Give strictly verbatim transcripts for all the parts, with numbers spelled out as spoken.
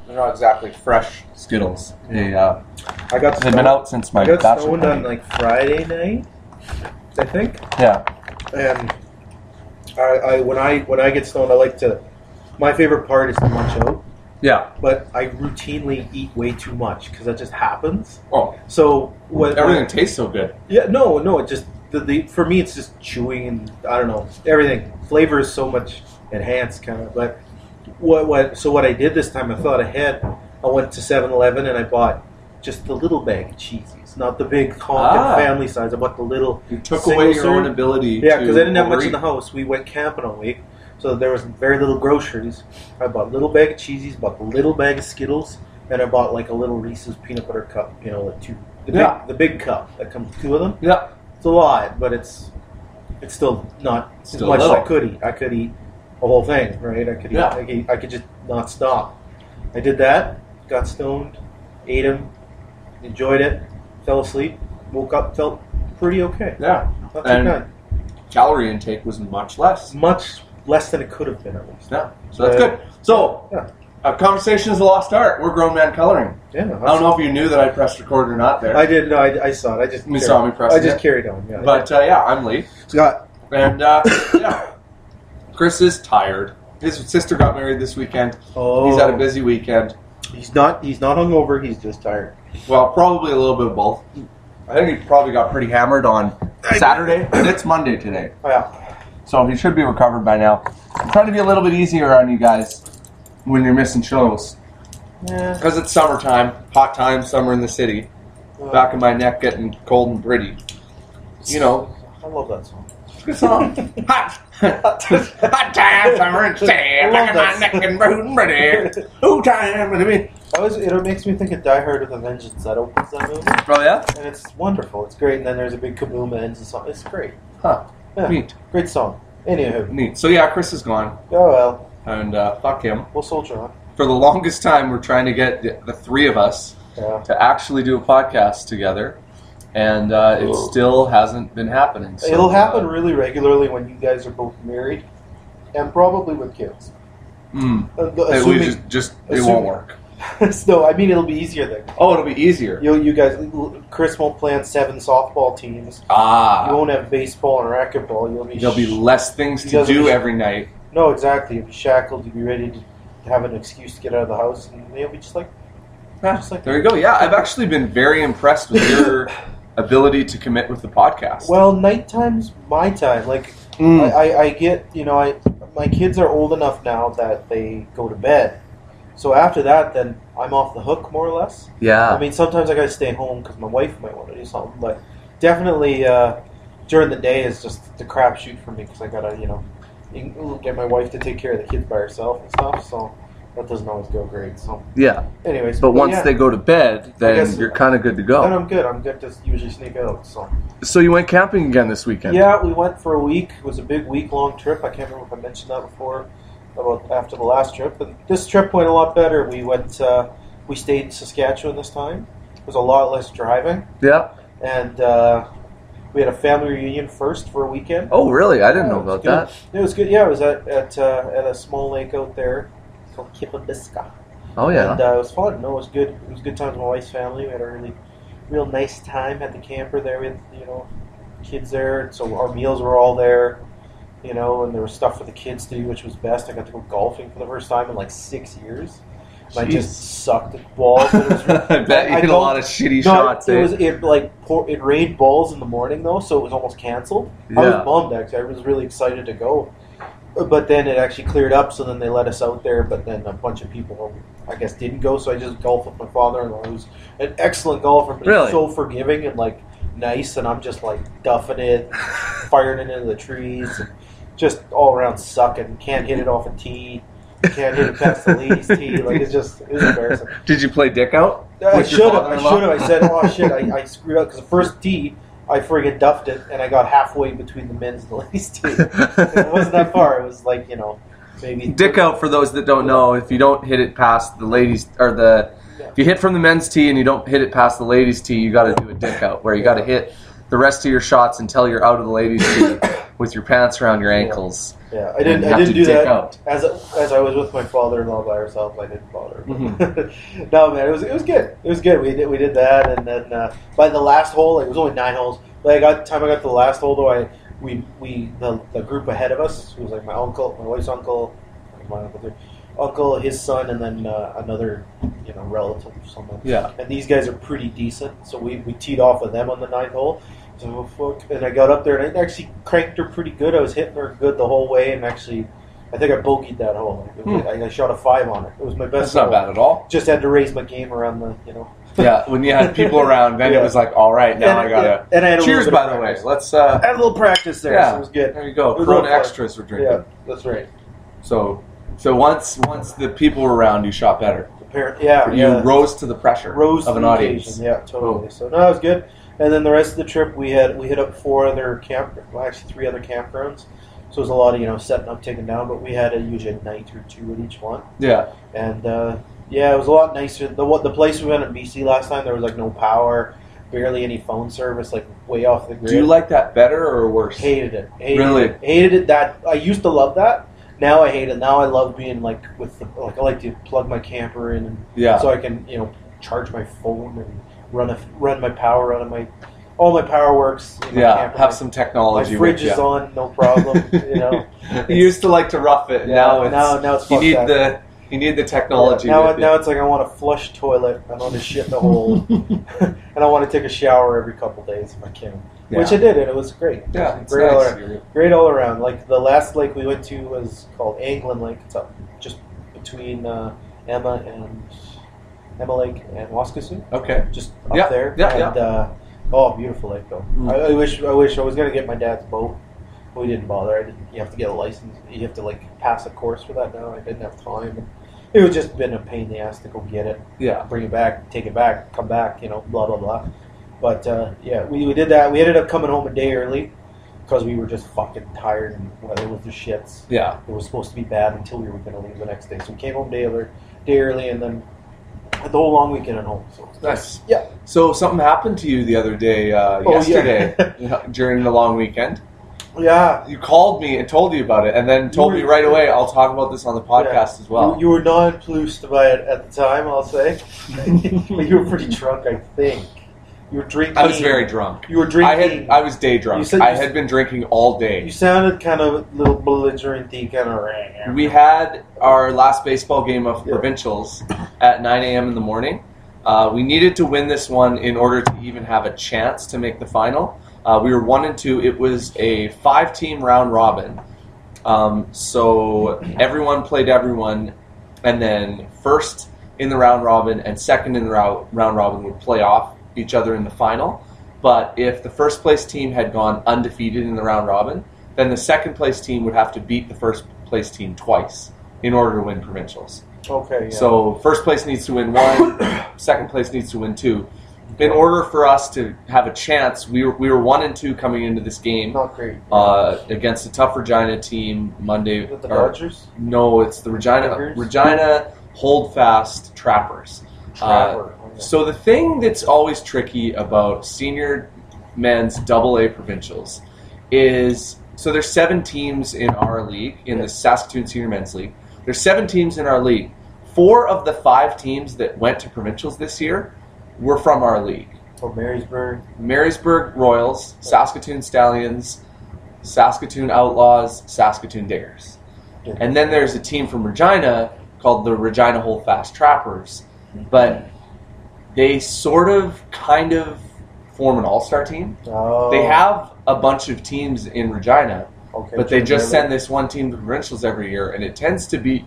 they're not exactly fresh Skittles. They, uh, I got they've stoned, been out since my I got bachelor stoned party. on like Friday night, I think. Yeah. And I, I when I when I get stoned, I like to. My favorite part is to munch out. Yeah. But I routinely eat way too much because that just happens. Oh. So what? Everything what, tastes so good. Yeah. No. No. It just the, the for me it's just chewing and I don't know everything. Flavor is so much enhanced kind of. But what what? So what I did this time, I thought ahead. I went to seven eleven and I bought just the little bag of cheesies, not the big honking Ah. family size. I bought the little. You took away your own ability. Yeah, to because I didn't have much overeat. in the house. We went camping all week. So there was very little groceries. I bought a little bag of cheesies, bought a little bag of Skittles, and I bought like a little Reese's peanut butter cup. You know, like two, the Yeah. big, the big cup that comes with two of them. Yeah. It's a lot, but it's it's still not Still as much as little. I could eat. I could eat a whole thing, right? I could eat. Yeah. I, could eat I could just not stop. I did that. Got stoned, ate them, enjoyed it, fell asleep, woke up, felt pretty okay. Yeah. Not too And bad. calorie intake was much less. Much less than it could have been at least. Yeah. So that's Uh, good. So, yeah. a conversation is a lost art. We're grown man coloring. Yeah, I don't know if you knew that I pressed record or not there. I did. No, I, I saw it. I just You carried- saw me press I it? just carried on. Yeah, But uh, yeah, I'm Lee. Scott. And uh, yeah, Chris is tired. His sister got married this weekend. Oh, He's had a busy weekend. He's not. He's not hungover. He's just tired. Well, probably a little bit of both. I think he probably got pretty hammered on Saturday, and it's Monday today. Oh, yeah. So he should be recovered by now. I'm trying to be a little bit easier on you guys when you're missing shows. Yeah. Because it's summertime, hot time, summer in the city. Uh, Back of my neck getting cold and pretty. You know, I love that song. good song. hot, hot time, summer in the city. I love Back of my that neck and cold and pretty. Who time? I mean, I was, it makes me think of Die Hard with a Vengeance. That opens that movie, oh yeah? and it's wonderful. It's great. And then there's a big kaboom that ends the song. It's great. Huh. Yeah. Neat. Great song. Anywho, Neat. So yeah, Chris is gone. oh well, And uh, fuck him. we'll soldier on. For the longest time, we're trying to get the, the three of us Yeah. to actually do a podcast together. And uh, it Ugh. still hasn't been happening. So, It'll happen uh, really regularly when you guys are both married, and probably with kids. Mm, Uh, the- it, we assuming, just, just it assuming- won't work. no, I mean it'll be easier then. Oh, it'll be easier. You, you guys, Chris won't play on seven softball teams. You Ah, won't have baseball and racquetball. You'll be. there'll be sh- less things You to guys will do be- every night. No, exactly. You'll be shackled. You'll be ready to have an excuse to get out of the house, and you'll be just like, just like. There you go. Yeah, I've actually been very impressed with your ability to commit with the podcast. Well, nighttime's my time. Like, Mm. I, I, I get, you know, I my kids are old enough now that they go to bed. So after that, then I'm off the hook more or less. yeah. I mean, sometimes I gotta stay home because my wife might want to do something, but definitely uh, during the day is just the crapshoot for me because I gotta, you know, get my wife to take care of the kids by herself and stuff. So that doesn't always go great. So, yeah. anyways, But once yeah, they go to bed, then guess- you're kind of good to then go. I'm good. I'm good to usually sneak out. So So you went camping again this weekend? yeah, we went for a week. It was a big week long trip. I can't remember if I mentioned that before. About after the last trip, but this trip went a lot better. We went, uh, we stayed in Saskatchewan this time. It was a lot less driving, Yeah. and uh, we had a family reunion first for a weekend. Oh, really? I didn't Yeah, know it was about good. that. It was good. Yeah, it was at at, uh, at a small lake out there called Kippabiska, Oh, yeah. and uh, it was fun. No, it was good. It was good times with my wife's family. We had a really, real nice time at the camper there. We had, you know, kids there, so our meals were all there. You know, and there was stuff for the kids to do, which was best. I got to go golfing for the first time in like six years. And I Jeez. just sucked at balls. But it was really, I bet you I hit a don't- lot of shitty no, shots. it eh? was it like pour, it rained balls in the morning though, so it was almost canceled. I Yeah. was bummed actually. I was really excited to go, but then it actually cleared up. So then they let us out there, but then a bunch of people, I guess, didn't go. So I just golfed with my father-in-law, who's an excellent golfer, but Really? he's so forgiving and like nice. And I'm just like duffing it, firing it into the trees, and just all around sucking. Can't hit it off a tee. Can't hit it past the ladies' tee. Like it's just it was embarrassing. Did you play dick out? I with your should have. I father-in-law? should have. I said, "Oh shit!" I, I screwed up because the first tee, I friggin' duffed it, and I got halfway between the men's and the ladies' tee. It wasn't that far. It was like you know, maybe Dick out, for those that don't know, if you don't hit it past the ladies, or the, Yeah. if you hit from the men's tee and you don't hit it past the ladies' tee, you got to do a dick out, where you got to hit the rest of your shots until you're out of the ladies' tee, with your pants around your ankles. Yeah, I didn't. You I have didn't to do dig that out. as as I was with my father-in-law by ourselves. I didn't bother. Mm-hmm. No, man, it was it was good. It was good. We did we did that, and then uh, by the last hole, it was only nine holes. But I got time I got to the last hole though. I we we the, the group ahead of us, who was like my uncle, my wife's uncle, my uncle, too, uncle, his son, and then uh, another you know relative or something. Yeah. And these guys are pretty decent, so we, we teed off with them on the ninth hole. So oh, fuck, and I got up there and I actually cranked her pretty good. I was hitting her good the whole way, and actually, I think I bogeyed that hole. Like, Hmm. I, I shot a five on it. It was my best. That's not hole. bad at all. Just had to raise my game around the you know. Yeah, when you had people around, then Yeah. it was like, all right, now and, I gotta. And I had a Cheers, little bit by of the way. practice. Let's. Uh, I had a little practice there, Yeah. so it was good. there you go. It was a Corona little fun. extras we're drinking. Yeah, that's right. So, so once once the people were around, you shot better. Apparently, yeah, You yeah. rose to the pressure Rose of to an the audience. occasion. Yeah, totally. So no, it was good. And then the rest of the trip, we had we hit up four other camp, well, actually three other campgrounds. So it was a lot of you know setting up, taking down. But we had a usually a night or two at each one. Yeah. And uh, yeah, it was a lot nicer. The what the place we went in B C last time, there was like no power, barely any phone service, like way off the grid. Do you like that better or worse? Hated it. Hated Really? It. Hated it. That I used to love that. Now I hate it. Now I love being like with the like I like to plug my camper in and Yeah. so I can you know charge my phone and run a run my power out of my all my power works. in my yeah. camper. Have My- some My technology. fridge with is you. on, no problem. You know. You used to like to rough it. Yeah, now it's now now it's you fucked need up. the you need the technology. Yeah, now, with it, now you. it's like I want a flush toilet. I want to shit in the hole, and I want to take a shower every couple days if I can. Yeah. Which I did, and it was great. It Yeah, was it's great all nice. around. Great all around. Like the last lake we went to was called Anglin Lake. It's up just between uh, Emma and Emma Lake and Waskesiu, Okay. just up Yeah, there. yeah, and, Uh, oh, beautiful lake though. Mm. I, I wish I wish I was gonna get my dad's boat. But we didn't bother. I didn't, you have to get a license. You have to like pass a course for that now. I didn't have time. It would just been a pain in the ass to go get it, Yeah. bring it back, take it back, come back. You know, blah blah blah. But uh, yeah, we, we did that. We ended up coming home a day early because we were just fucking tired and weather was the shits. Yeah. It was supposed to be bad until we were going to leave the next day. So we came home day early, day early, and then had the whole long weekend at home. So it was Nice. Yeah. So something happened to you the other day, uh, Oh, yesterday, yeah. during the long weekend. Yeah. You called me and told you about it, and then told You me were- right away. I'll talk about this on the podcast as well. You, you were nonplussed by it at the time, I'll say. But you were pretty drunk, I think. You were drinking. I was very drunk. You were I drinking. had I was day drunk. You said I you- had been drinking all day. You sounded kind of a little belligerent-y, kind of. We had our last baseball game of Yeah. provincials at nine a.m. in the morning. Uh, we needed to win this one in order to even have a chance to make the final. Uh, we were one and two. It was a five-team round robin. Um, so everyone played everyone, and then first in the round robin and second in the round, round robin would play off each other in the final. But if the first place team had gone undefeated in the round robin, then the second place team would have to beat the first place team twice in order to win provincials. Okay. Yeah. So first place needs to win one, second place needs to win two. In order for us to have a chance, we were, we were one and two coming into this game not great. uh, against a tough Regina team Monday. With the or- Dodgers. No, it's the Regina Tigers? Regina Holdfast Trappers. Uh, Trapper. Okay. so the thing that's always tricky about senior men's double A provincials is so there's seven teams in our league, in the Saskatoon Senior Men's League. There's seven teams in our league. Four of the five teams that went to provincials this year were from our league. Or Marysburg. Marysburg Royals, Saskatoon Stallions, Saskatoon Outlaws, Saskatoon Diggers. Yeah. And then there's a team from Regina called the Regina Holdfast Trappers. But they sort of, kind of form an all-star team. Oh. They have a bunch of teams in Regina, Okay. but they just Jim send this one team to provincials every year, and it tends to be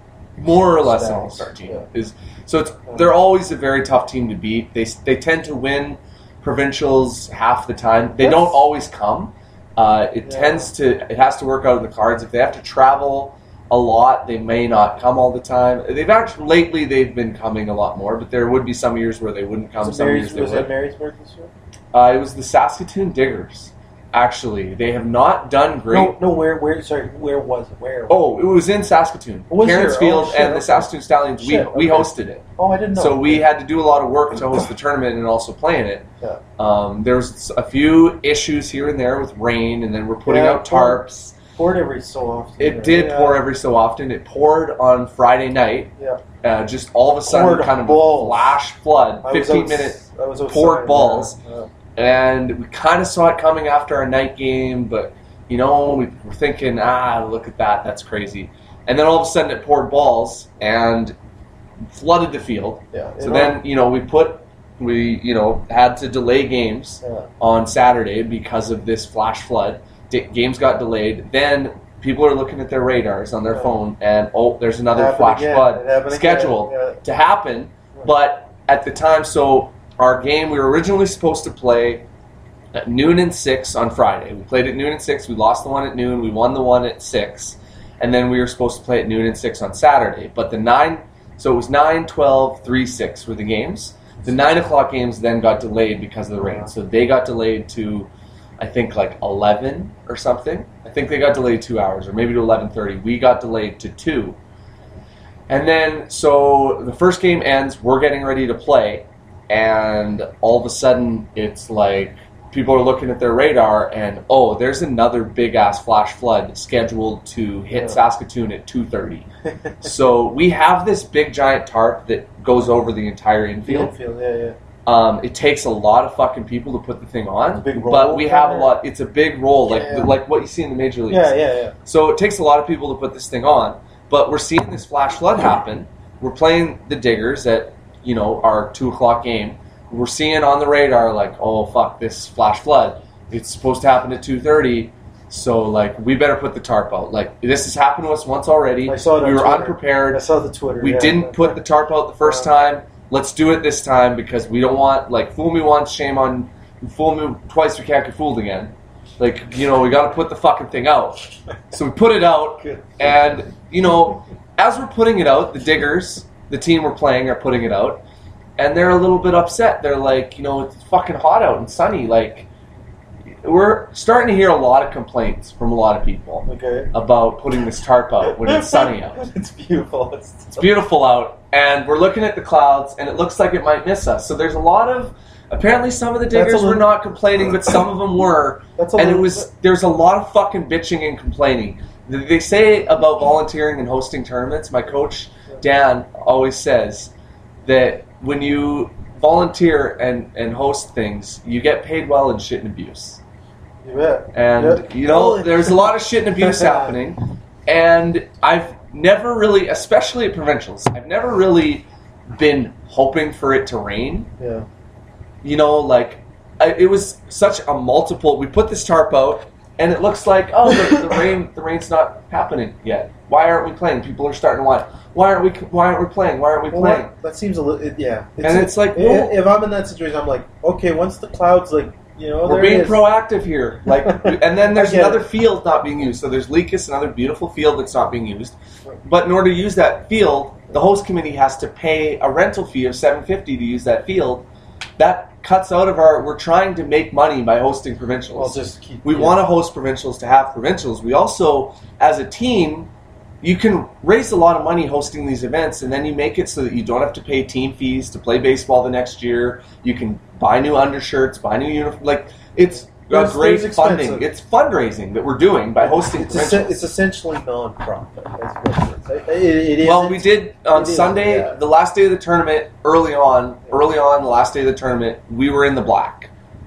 more or less an Styles, all-star team. yeah. Is so it's they're always a very tough team to beat. They they tend to win provincials half the time. They Yes. don't always come. Uh, it Yeah. tends to it has to work out in the cards. If they have to travel a lot, they may not come all the time. They've actually lately they've been coming a lot more, but there would be some years where they wouldn't come. Was it Some Marys- years they was would. it Marysburg this year? Uh, it was the Saskatoon Diggers. actually. They have not done great. No, no. Where, where? Sorry, where was it? Where? Oh, it was in Saskatoon. Was Cairns there? Field Oh, shit, and the okay. Saskatoon Stallions. Shit, we we okay. hosted it. Oh, I didn't know. So we had to do a lot of work to host the tournament and also play in it. Yeah. Um, there was a few issues here and there with rain, and then we're putting Yeah, out tarps. poured every so often. It right? did Yeah. pour every so often. It poured on Friday night. Yeah. Uh, just all of a sudden, Poured kind of balls. a flash flood, I was fifteen outs- minute I was outside, poured yeah. balls. Yeah. And we kind of saw it coming after our night game, but, you know, we were thinking, ah, look at that, that's crazy. And then all of a sudden it poured balls and flooded the field. Yeah. So You know, then, you know, we put, we, you know, had to delay games Yeah. on Saturday because of this flash flood. D- games got delayed. Then people are looking at their radars on their Yeah. phone, and, oh, there's another happened flash again. flood It happened scheduled again. to happen. But at the time, so our game, we were originally supposed to play at noon and six on Friday. We played at noon and six. We lost the one at noon. We won the one at six. And then we were supposed to play at noon and six on Saturday. But the nine, so it was nine, twelve, three, six were the games. The nine o'clock games then got delayed because of the rain. So they got delayed to, I think, like eleven or something. I think they got delayed two hours, or maybe to eleven thirty. We got delayed to two. And then, so the first game ends. We're getting ready to play. And all of a sudden, it's like people are looking at their radar, and oh, there's another big ass flash flood scheduled to hit Yeah. Saskatoon at two thirty. So we have this big giant tarp that goes over the entire infield. Infield, yeah, yeah. Um, it takes a lot of fucking people to put the thing on, It's a big roll, but we have a kinda? lot. It's a big roll, like Yeah. like what you see in the major leagues. Yeah, yeah, yeah. So it takes a lot of people to put this thing on, but we're seeing this flash flood happen. We're playing the Diggers at, you know, our two o'clock game. We're seeing on the radar like, oh fuck, this flash flood. It's supposed to happen at two thirty, so like we better put the tarp out. Like this has happened to us once already. I saw it on we were Twitter. unprepared. I saw the Twitter. We yeah, didn't but- put the tarp out the first Uh, time. Let's do it this time because we don't want, like, fool me once, shame on, fool me twice, we can't get fooled again. Like, you know, we got to put the fucking thing out. So we put it out, Good. and, you know, as we're putting it out, the Diggers, the team we're playing, are putting it out, and they're a little bit upset. They're like, you know, it's fucking hot out and sunny. Like, we're starting to hear a lot of complaints from a lot of people Okay. about putting this tarp out when it's sunny out. It's beautiful. It's, It's beautiful out, and we're looking at the clouds, and it looks like it might miss us. So there's a lot of, apparently some of the That's a Diggers were little- not complaining, but some of them were, That's a and it little was, there's a lot of fucking bitching and complaining. They say about volunteering and hosting tournaments, my coach, Dan, always says that when you volunteer and, and host things, you get paid well in shit and abuse. You bet. And, Yep. you know, there's a lot of shit and abuse happening. And I've never really, especially at provincials, I've never really been hoping for it to rain. Yeah. You know, like, I, it was such a multiple. We put this tarp out, and it looks like, oh, the, the rain, the rain's not happening yet. Why aren't we playing? People are starting to want, why aren't we, why aren't we playing? Why aren't we Well, playing? that, that seems a little. It, yeah. And it's like, i- well- if I'm in that situation, I'm like, okay, once the clouds, like, you know, We're there being it is. proactive here. Like, and then there's I get another it. field not being used. So there's Leakus, another beautiful field that's not being used. But in order to use that field, the host committee has to pay a rental fee of seven fifty to use that field. That cuts out of our. We're trying to make money by hosting provincials. I'll just keep. We yeah. want to host provincials to have provincials. We also, as a team, you can raise a lot of money hosting these events, and then you make it so that you don't have to pay team fees to play baseball the next year. You can buy new undershirts, buy new uniforms. Like, it's a There's- great there's funding. expensive. It's fundraising that we're doing by hosting It's, provincials. es- it's essentially non-profit. That's what it is. It, it, it Well, isn't- we did on It is, Sunday, yeah. the last day of the tournament, early on, early on, the last day of the tournament, we were in the black.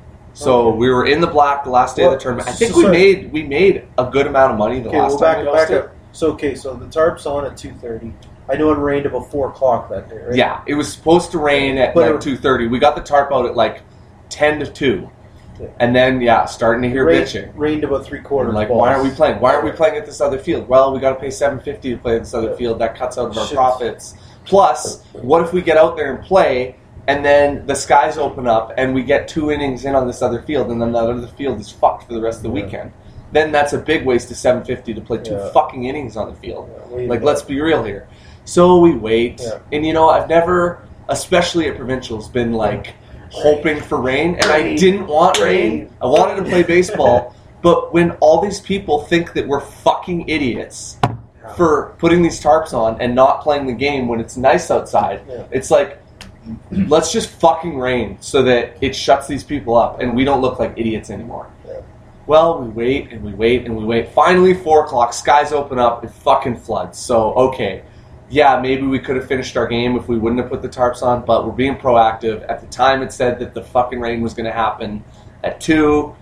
So Okay. we were in the black the last day Well, of the tournament. I so think we sorry. made we made a good amount of money the Okay, last well, time back, we back hosted. up. So, okay, so the tarp's on at two thirty. I know it rained about four o'clock that day, right? Yeah, it was supposed to rain at But like it- two thirty. We got the tarp out at like ten to two, Yeah. and then yeah, starting to hear Rained, bitching. rained about three We're quarters. like, balls. why aren't we playing? Why aren't we playing at this other field? Well, we got to pay seven fifty to play at this other Yeah. field. That cuts out of our Shit. profits. Plus, what if we get out there and play, and then the skies open up, and we get two innings in on this other field, and then that other field is fucked for the rest of the Yeah. weekend? Then that's a big waste of seven fifty to play two Yeah. fucking innings on the field. Yeah, wait a Like, minute. let's be real here. So we wait, Yeah. and you know, I've never, especially at provincials, been like, hoping for rain, and Rain. I didn't want rain. Rain. I wanted to play baseball, but when all these people think that we're fucking idiots for putting these tarps on and not playing the game when it's nice outside, Yeah. it's like, let's just fucking rain so that it shuts these people up and we don't look like idiots anymore. Yeah. Well, we wait and we wait and we wait. Finally, four o'clock, skies open up, it fucking floods. So, okay, yeah, maybe we could have finished our game if we wouldn't have put the tarps on, but we're being proactive. At the time, it said that the fucking rain was going to happen at two.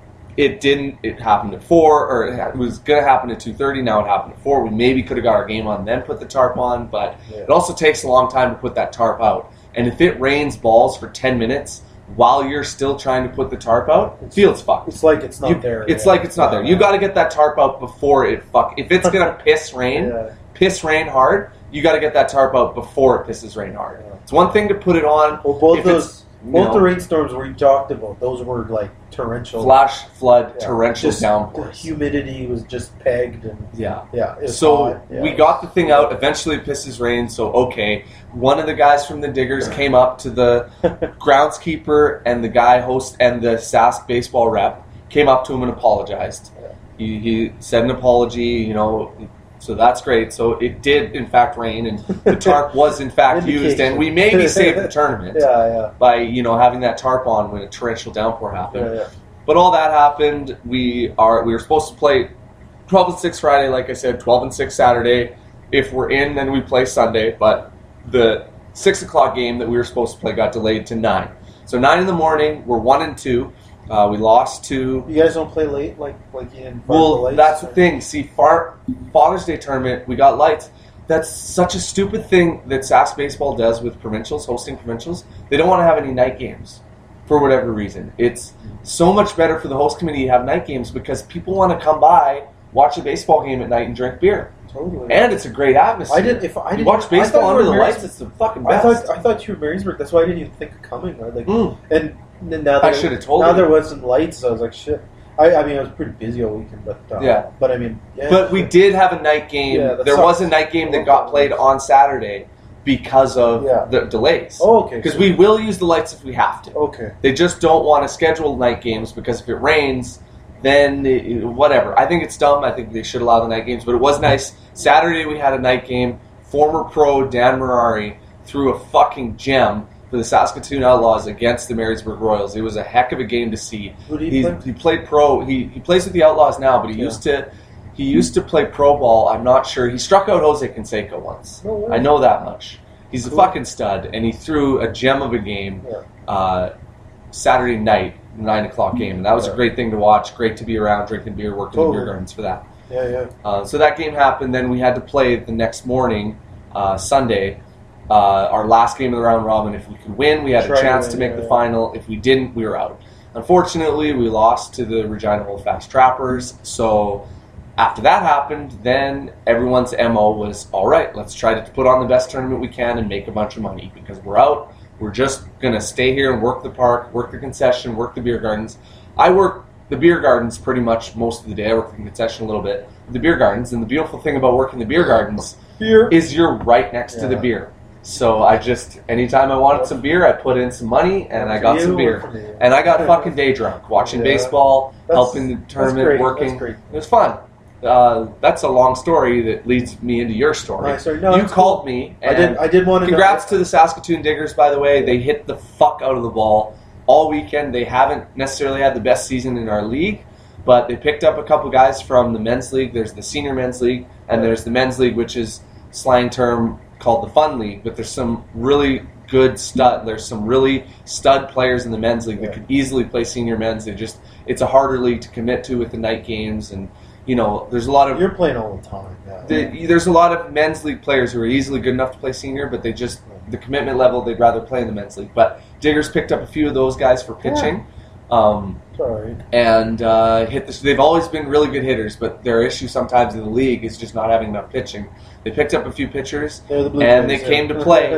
It didn't. It happened at four, or it was going to happen at two thirty. Now it happened at four. We maybe could have got our game on, then put the tarp on, but Yeah. it also takes a long time to put that tarp out. And if it rains balls for ten minutes while you're still trying to put the tarp out, field's fucked. It's like it's not You- there. It's yeah. like it's not there. You got to get that tarp out before it fuck. If it's gonna piss rain, Yeah. piss rain hard, you got to get that tarp out before it pisses rain hard. Yeah. It's one thing to put it on. Well, both if those, it's, you both know, the rainstorms we talked about, those were like torrential. flash flood, Yeah. torrential Just- The downpours. humidity was just pegged, and Yeah. yeah. It was So hot. Yeah. we got the thing out. Eventually, it pisses rain. So okay, one of the guys from the Diggers came up to the groundskeeper and the guy host and the Sask baseball rep came up to him and apologized. Yeah. He, he said an apology, you know. So that's great. So it did in fact rain, and the tarp was in fact used, and we maybe saved the tournament Yeah, yeah. by you know having that tarp on when a torrential downpour happened. Yeah, yeah. But all that happened. We are we were supposed to play twelve and six Friday, like I said, twelve and six Saturday. If we're in, then we play Sunday. But the six o'clock game that we were supposed to play got delayed to nine. So nine in the morning. We're one and two. Uh, we lost to. You guys don't play late, like like you didn't. Well, lights, that's the or- thing. See, Far, Father's Day tournament, we got lights. That's such a stupid thing that Sask Baseball does with provincials, hosting provincials. They don't want to have any night games for whatever reason. It's so much better for the host committee to have night games because people want to come by, watch a baseball game at night, and drink beer. Totally. And it's a great atmosphere. I did. If I You did, watch baseball I thought under you the were lights, Marys- it's the fucking I best. thought I thought you were Marysburg. That's why I didn't even think of coming. I like, Mm. and then now I there, should have told now you. there wasn't lights. So I was like, shit. I, I mean, I was pretty busy all weekend, but uh, Yeah. But I mean, yeah. But we did have a night game. Yeah, that there sucks. was a night game that got played on Saturday because of Yeah. the delays. Oh, okay. Because so- we will use the lights if we have to. Okay. They just don't want to schedule night games because if it rains, then it, whatever. I think it's dumb. I think they should allow the night games, but it was nice. Saturday we had a night game. Former pro Dan Marari threw a fucking gem for the Saskatoon Outlaws against the Marysburg Royals. It was a heck of a game to see. Who did He, he play? he played pro. He he plays with the Outlaws now, but he Yeah. used to he used to play pro ball. I'm not sure. He struck out Jose Canseco once. No way. I know that much. He's a Cool. fucking stud, and he threw a gem of a game Yeah. uh, Saturday night, nine o'clock game, and that was a Yeah. great thing to watch. Great to be around, drinking beer, working in Totally. beer gardens for that. Yeah, yeah. Uh, so that game happened. Then we had to play the next morning, uh, Sunday, uh, our last game of the round robin. If we could win, we had Try a to chance win, to make yeah, the yeah. final. If we didn't, we were out. Unfortunately, we lost to the Regina Holdfast Trappers. So after that happened, then everyone's M O was, all right, let's try to put on the best tournament we can and make a bunch of money because we're out. We're just going to stay here and work the park, work the concession, work the beer gardens. I work the beer gardens pretty much most of the day. I work the concession a little bit. The beer gardens, and the beautiful thing about working the beer gardens Beer. is you're right next to the Yeah. beer. So I just, anytime I wanted some beer, I put in some money and I got You some or beer. for me? And I got fucking day drunk, watching Yeah. baseball, That's- helping the that's tournament, great. working. That's great. It was fun. Uh, that's a long story that leads me into your story. Nice story. No, you that's called cool. me. I And did. I did want to. congrats to the Saskatoon Diggers, by the way. They hit the fuck out of the ball all weekend. They haven't necessarily had the best season in our league, but they picked up a couple guys from the men's league. There's the senior men's league, and there's the men's league, which is slang term called the fun league. But there's some really good stud. There's some really stud players in the men's league that Yeah. could easily play senior men's. They just it's a harder league to commit to with the night games, and you know there's a lot of You're playing all the time. Yeah. the, there's a lot of men's league players who are easily good enough to play senior, but they just the commitment level they'd rather play in the men's league. But Diggers picked up a few of those guys for pitching, um, It's all right. and uh, hit this. They've always been really good hitters, but their issue sometimes in the league is just not having enough pitching. They picked up a few pitchers, They're the Blue and they Jays, came yeah. to play.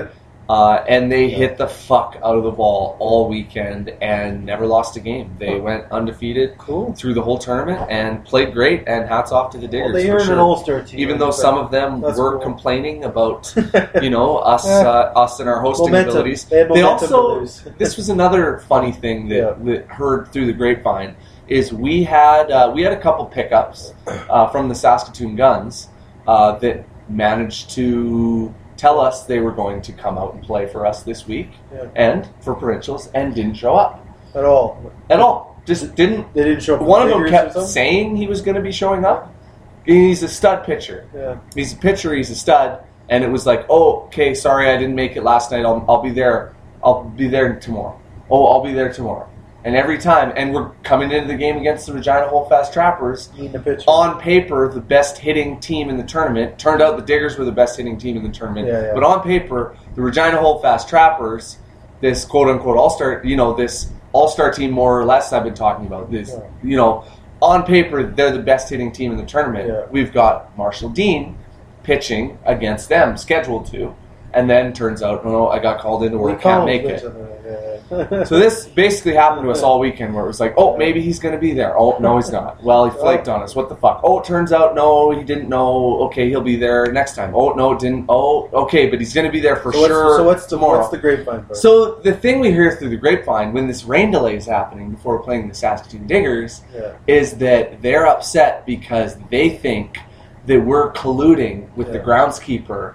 Uh, and they Yeah. hit the fuck out of the ball all weekend and never lost a game. They went undefeated Cool. through the whole tournament and played great. And hats off to the Diggers. Well, they for earned sure. an All-Star team. Even though so some of them that's were cool. complaining about, you know, us, uh, us and our hosting Momentum. abilities. They had They momentum to also, lose. this was another funny thing that, Yeah. that heard through the grapevine is we had uh, we had a couple pickups uh, from the Saskatoon Guns uh, that managed to tell us they were going to come out and play for us this week Yeah. and for provincials and didn't show up At all. at all. Just didn't. They didn't show up. for One of them Diggers or kept something? saying he was going to be showing up. He's a stud pitcher. Yeah. He's a pitcher. He's a stud. And it was like, oh, okay, sorry, I didn't make it last night. I'll, I'll be there. I'll be there tomorrow. Oh, I'll be there tomorrow. And every time, and we're coming into the game against the Regina Holdfast Trappers. Need the pitch. On paper, the best hitting team in the tournament. Turned out the Diggers were the best hitting team in the tournament. Yeah, yeah. But on paper, the Regina Holdfast Trappers, this quote unquote all star, you know, this all star team more or less I've been talking about. This, Yeah. you know, on paper they're the best hitting team in the tournament. Yeah. We've got Marshall Dean pitching against them, scheduled to, and then turns out, no, I got called into We work, can't called make this it. and that, yeah. So this basically happened to us all weekend, where it was like, oh, maybe he's going to be there. Oh, no, he's not. Well, he flaked on us. What the fuck? Oh, it turns out, no, he didn't know. Okay, he'll be there next time. Oh, no, it didn't. Oh, okay, but he's going to be there for so what's, sure so what's the tomorrow. what's the grapevine part? So the thing we hear through the grapevine when this rain delay is happening before playing the Saskatoon Diggers yeah. is that they're upset because they think that we're colluding with the Yeah. groundskeeper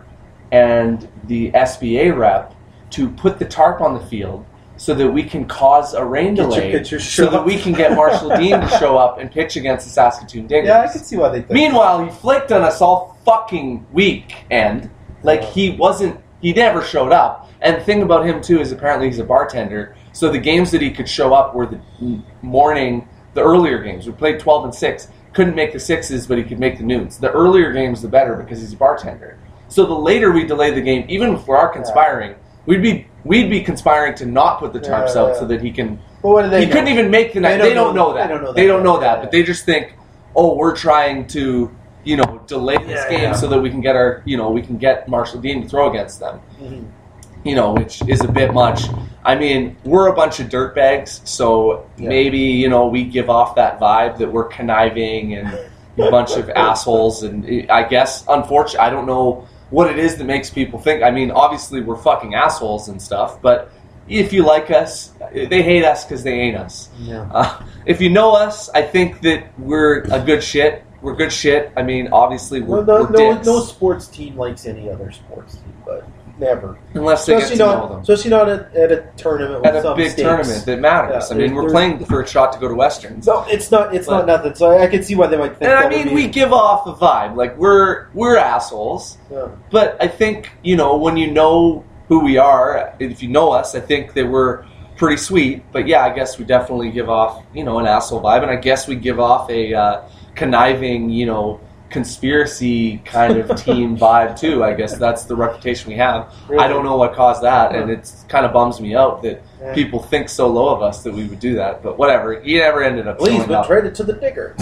and the S B A rep to put the tarp on the field so that we can cause a rain Get your delay pitchers so show that up. we can get Marshall Dean to show up and pitch against the Saskatoon Diggers. Yeah, I can see why they think. Meanwhile, he flaked on us all fucking weekend. Like, Yeah. he wasn't, he never showed up. And the thing about him, too, is apparently he's a bartender. So the games that he could show up were the morning, the earlier games. We played twelve and six. Couldn't make the sixes, but he could make the noons. The earlier games, the better, because he's a bartender. So the later we delay the game, even if we are conspiring, we'd be we'd be conspiring to not put the tarps Yeah, out yeah. so that he can. Well, what do they He know? couldn't even make the night. They They don't don't, know- know that. they don't know that. They don't know that, Yeah, but they just think, oh, we're trying to, you know, delay this Yeah, game yeah. so that we can get our, you know, we can get Marshall Dean to throw against them. Mhm. You know, which is a bit much. I mean, we're a bunch of dirtbags, so Yeah. maybe, you know, we give off that vibe that we're conniving and a bunch of assholes. And I guess, unfortunately, I don't know what it is that makes people think. I mean, obviously, we're fucking assholes and stuff, but if you like us, they hate us because they ain't us. Yeah. Uh, if you know us, I think that we're a good shit. We're good shit. I mean, obviously, we're, no, no, we're no, dicks. no sports team likes any other sports team, but never. Unless they get Especially to know not, them. especially not at, at a tournament with At a some big stakes. tournament that matters. Yeah, I mean, there- we're there- playing for a shot to go to Westerns. No, it's not. It's But- not nothing. So I, I can see why they might think. And I that would mean, be- we give off a vibe. Like, we're we're assholes. Yeah. But I think, you know, when you know who we are, if you know us, I think that we're pretty sweet. But yeah, I guess we definitely give off, you know, an asshole vibe. And I guess we give off a uh, conniving, you know, conspiracy kind of team vibe too. I guess that's the reputation we have. Really? I don't know what caused that, and it kind of bums me out that Yeah. people think so low of us that we would do that. But whatever, he never ended up Please, showing but up. traded to the Diggers.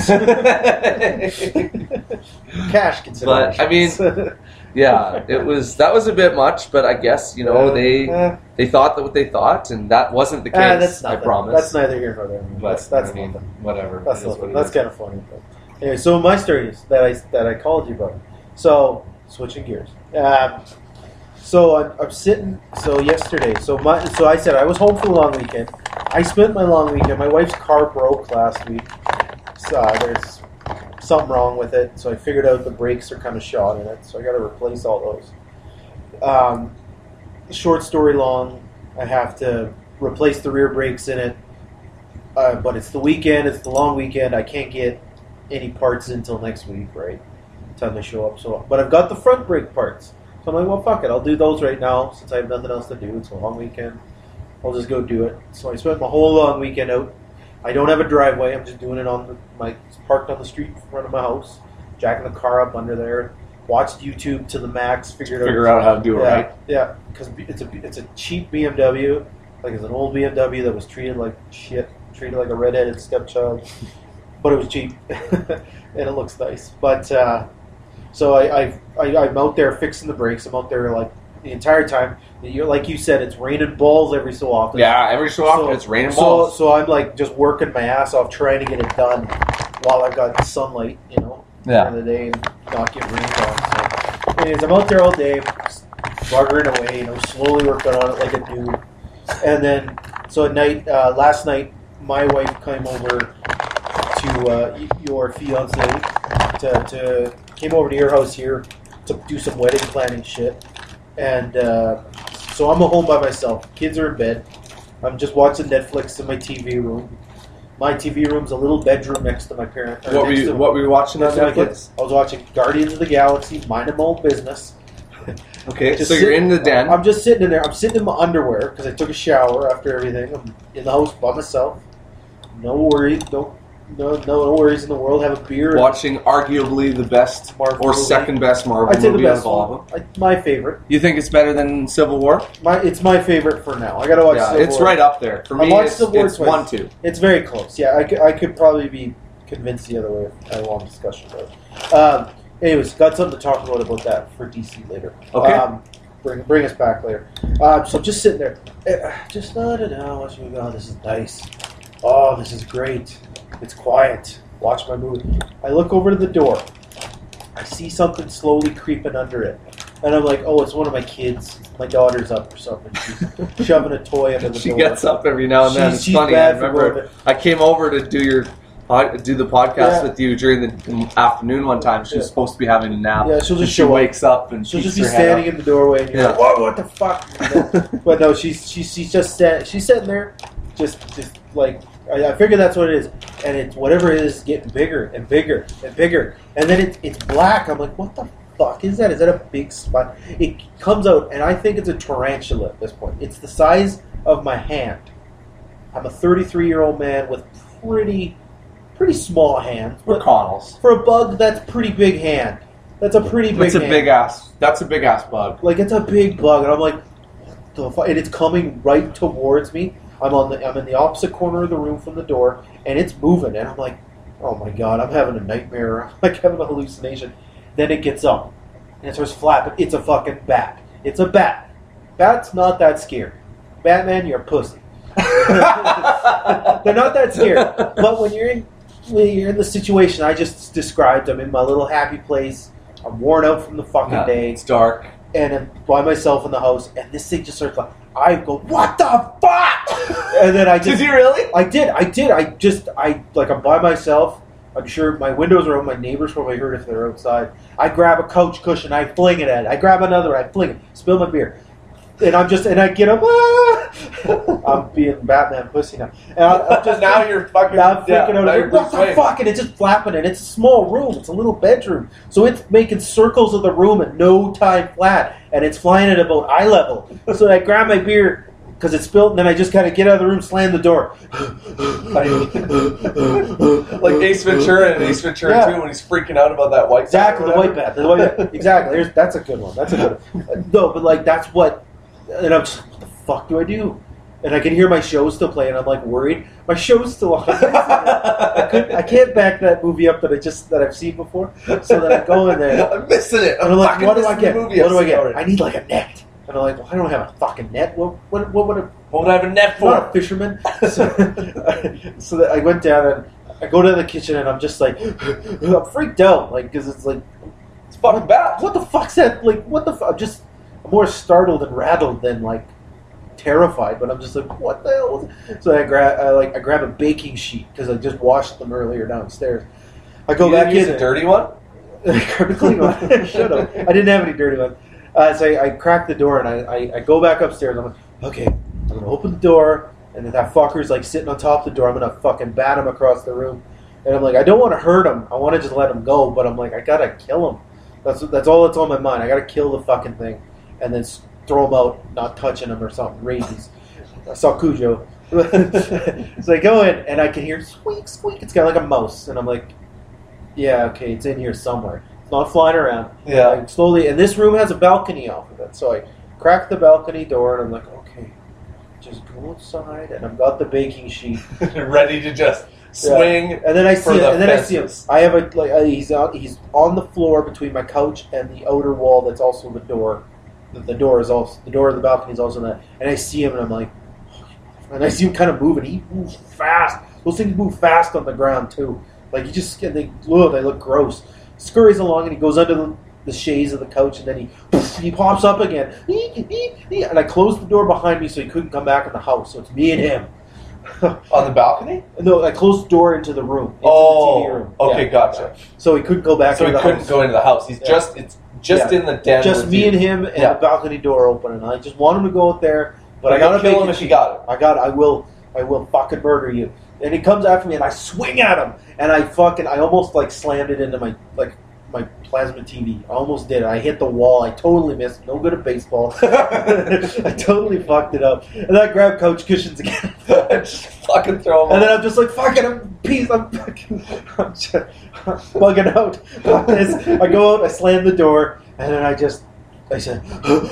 Cash considerations. But, I mean, Yeah, it was that was a bit much, but I guess you know Uh, they uh, they thought that what they thought, and that wasn't the case. ah, that's I nothing. promise. That's neither here nor there. But, that's that's I mean, nothing. whatever. That's It is nothing. what it That's is. kind of funny. But anyway, so my story is that I that I called you about. So switching gears. Um, so I'm, I'm sitting. So yesterday. So my so I said I was home for the long weekend. I spent my long weekend. My wife's car broke last week. So uh, there's something wrong with it. So I figured out the brakes are kind of shot in it. So I got to replace all those. Um, short story long, I have to replace the rear brakes in it. Uh, but it's the weekend, it's the long weekend. I can't get any parts until next week, right? Time they show up. So, but I've got the front brake parts. So I'm like, well, fuck it. I'll do those right now since I have nothing else to do. It's a long weekend. I'll just go do it. So I spent my whole long weekend out. I don't have a driveway. I'm just doing it on the, my it's parked on the street in front of my house, jacking the car up under there. Watched YouTube to the max. Figured Figure out how to do it yeah, right. Yeah, because it's a it's a cheap B M W. Like it's an old B M W that was treated like shit, treated like a redheaded stepchild, but it was cheap and it looks nice. But uh, so I, I I I'm out there fixing the brakes. I'm out there like the entire time. You're, like you said, it's raining balls every so often. Yeah, every so often so, it's raining so, balls. So I'm like just working my ass off trying to get it done while I've got sunlight, you know, yeah. in the day and not get rained on. So, anyways, I'm out there all day, buggering away, you know, slowly working on it like a dude. And then, so at night, uh, last night, my wife came over to uh, your fiance to, to came over to your house here to do some wedding planning shit. And uh, so I'm at home by myself. Kids are in bed. I'm just watching Netflix in my T V room. My T V room's a little bedroom next to my parents. What were you, to, what were you watching on Netflix? I was watching Guardians of the Galaxy, minding my own business. Okay, just so sitting, you're in the den. I'm just sitting in there. I'm sitting in my underwear because I took a shower after everything. I'm in the house by myself. No worries. No, no, no worries in the world. Have a beer. Watching arguably the best Marvel or movie. second best Marvel I'd say movie the out best of all one. of them. I, my favorite. You think it's better than Civil War? My, it's my favorite for now. I gotta watch. Yeah, Civil it's War. right up there for I me. watched It's, Civil War it's twice. one two. It's very close. Yeah, I could, I could probably be convinced the other way if I had a long discussion about it. Um, anyways, got something to talk about about that for D C later. Okay. Um, bring bring us back later. Um, so just sitting there, uh, just no no no. Watching me go. This is nice. Oh, this is great. It's quiet. Watch my movie. I look over to the door. I see something slowly creeping under it. And I'm like, oh, it's one of my kids. My daughter's up or something. She's shoving a toy under the She door. gets up every now and then. She's- It's she's funny. I bad for remember going to- I came over to do your pod- do the podcast Yeah. with you during the afternoon one time. She was Yeah. supposed to be having a nap. Yeah, she'll just and she show up. wakes up and She'll peeks just be her head standing up. in the doorway, and you're Yeah. like, "Whoa, what the fuck?" But no, she's she's she's just sta- she's sitting there, just just like I, I figure that's what it is, and it's whatever it is getting bigger and bigger and bigger, and then it, it's black. I'm like, what the fuck is that? Is that a big spot? It comes out, and I think it's a tarantula at this point. It's the size of my hand. I'm a thirty-three year old man with pretty pretty small hands, We're but Connells. for a bug, that's pretty big hand. That's a pretty big. That's a hand. big ass. That's a big ass bug. Like it's a big bug, and I'm like, what the fuck? And it's coming right towards me. I'm on the I'm in the opposite corner of the room from the door, and it's moving, and I'm like, oh my god, I'm having a nightmare. I'm like having a hallucination. Then it gets up, and it starts flapping. It's a fucking bat. It's a bat. Bat's not that scary. Batman, you're a pussy. They're not that scared. But when you're in when you're in the situation I just described, I'm in my little happy place. I'm worn out from the fucking Yeah, day. it's dark. And I'm by myself in the house, and this thing just starts like, I go, what the fuck? And then I just, Did you really? I did, I did, I just, I like, I'm by myself. I'm sure my windows are open. My neighbors probably heard if they're outside. I grab a couch cushion, I fling it at it. I grab another, I fling it, spill my beer, and I'm just, and I get up. Ah! I'm being Batman pussy now. And I, I'm just now you're fucking. now I'm freaking yeah, out. now Like, you're what the Bruce Wayne. fuck? And it's just flapping, and it's a small room. It's a little bedroom. So it's making circles of the room at no time flat, and it's flying at about eye level. So I grab my beer because it's spilled, and then I just kind of get out of the room, slam the door. Like Ace Ventura and Ace Ventura Yeah. two when he's freaking out about that white Exactly, the bat or white bat. The white bat. Exactly. There's, that's a good one. That's a good one. No, but like that's what, and I'm just, what the fuck do I do? And I can hear my show still playing. I'm like worried. My show's still on. I could, I can't back that movie up that I just that I've seen before. So then I go in there. I'm missing it. I'm And I'm like, fucking what do I missing get? the What movie I've do I seen get? already. I need like a net. And I'm like, well, I don't have a fucking net. What? What? What would a What would I have a net I'm not a for? fisherman. So, so that I went down and I go to the kitchen and I'm just like, I'm freaked out, like because it's like, It's fucking bad. what the fuck's that? Like, what the fuck? I'm just I'm more startled and rattled than like terrified. But I'm just like, what the hell? Was it? So I grab, I like, I grab a baking sheet because I just washed them earlier downstairs. I go You back didn't use in. a dirty one? Grab a clean one. Shut up. I didn't have any dirty ones. Uh, so I, I crack the door and I, I, I go back upstairs. I'm like, okay, I'm gonna open the door, and then that fucker's like sitting on top of the door. I'm gonna fucking bat him across the room, and I'm like, I don't want to hurt him. I want to just let him go, but I'm like, I gotta kill him. That's that's all that's on my mind. I gotta kill the fucking thing, and then s- throw him out, not touching him or something. Rabies. I saw Cujo. So I go in and I can hear squeak, squeak. It's kind of like a mouse, and I'm like, yeah, okay, it's in here somewhere. It's not flying around. Yeah. Like slowly, and this room has a balcony off of it. So I crack the balcony door, and I'm like, okay, just go outside, and I've got the baking sheet, Ready to just swing. and then I For see, the and then I see him. fences. I have a like uh, he's on, he's on the floor between my couch and the outer wall. That's also the door, the, the door is also the door of the balcony is also that, and I see him and I'm like, and I see him kind of moving. He moves fast. Those things move fast on the ground too. Like you just they look they look gross. Scurries along and he goes under the, the shades of the couch and then he he pops up again. And I closed the door behind me so he couldn't come back in the house. So it's me and him. On the balcony? No, I closed the door into the room. Into oh, the T V room. okay, yeah. gotcha. So he couldn't go back. So into he the couldn't house. go into the house. He's yeah. just it's just yeah. in the den. Just me you. and him and yeah. the balcony door open, and I just want him to go out there, but, but I gotta kill make him it if you got him. I got. I will. I will fucking murder you. And he comes after me, and I swing at him, and I fucking. I almost like slammed it into my like my plasma T V. I almost did. I hit the wall. I totally missed. No good at baseball. I totally fucked it up. And then I grabbed couch cushions again. Just fucking throw them. And out. then I'm just like, fuck it, I'm peace. I'm fucking. I'm, just, I'm bugging out. Fuck this. I go out. I slam the door, and then I just. I said,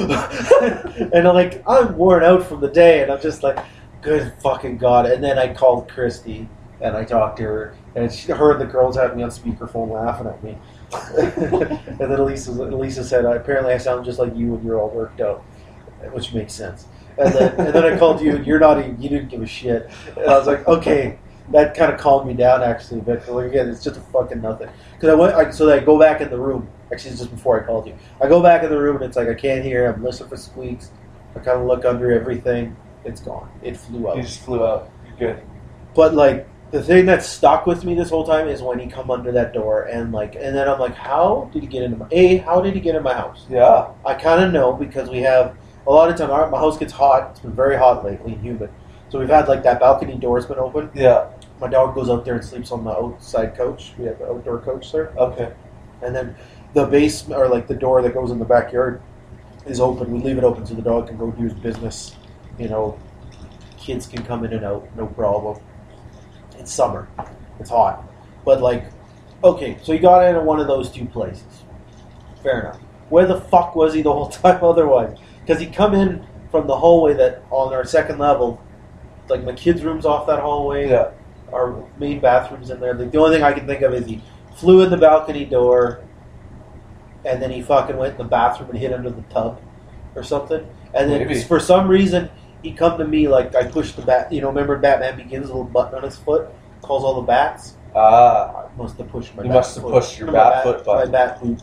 and I'm like, I'm worn out from the day, and I'm just like, good fucking God. And then I called Christy, and I talked to her, and she, her and the girls had me on speakerphone laughing at me. And then Elisa, Elisa said, apparently I sound just like you when you're all worked out, which makes sense. And then, and then I called you, and you're not even, you didn't give a shit. And I was like, okay, that kind of calmed me down, actually. But like, again, it's just a fucking nothing. Because I went, I, so I go back in the room. Actually, it's just before I called you. I go back in the room, and it's like I can't hear. I'm listening for squeaks. I kind of look under everything. It's gone. It flew out. He just flew out. You're good. But like the thing that stuck with me this whole time is when he come under that door, and like, and then I'm like, how did he get into my a? How did he get in my house? Yeah. I kind of know because we have a lot of time. Our, my house gets hot. It's been very hot lately and humid. So we've had like that balcony door's been open. Yeah. My dog goes out there and sleeps on the outside couch. We have the outdoor couch there. Okay. And then the basement, or like the door that goes in the backyard, is open. We leave it open so the dog can go do his business. You know, kids can come in and out, no problem. It's summer. It's hot. But like, okay, so he got into one of those two places. Fair enough. Where the fuck was he the whole time otherwise? Because he'd come in from the hallway that on our second level, like my kids' room's off that hallway. Yeah. Our main bathroom's in there. Like, the only thing I can think of is he flew in the balcony door, and then he fucking went in the bathroom and hid under the tub or something. And then Maybe. for some reason, he come to me like I pushed the bat. You know, remember Batman Begins, a little button on his foot, calls all the bats. Ah. I must have pushed my. You bat must have foot. pushed your No, bat my foot button. My bat boot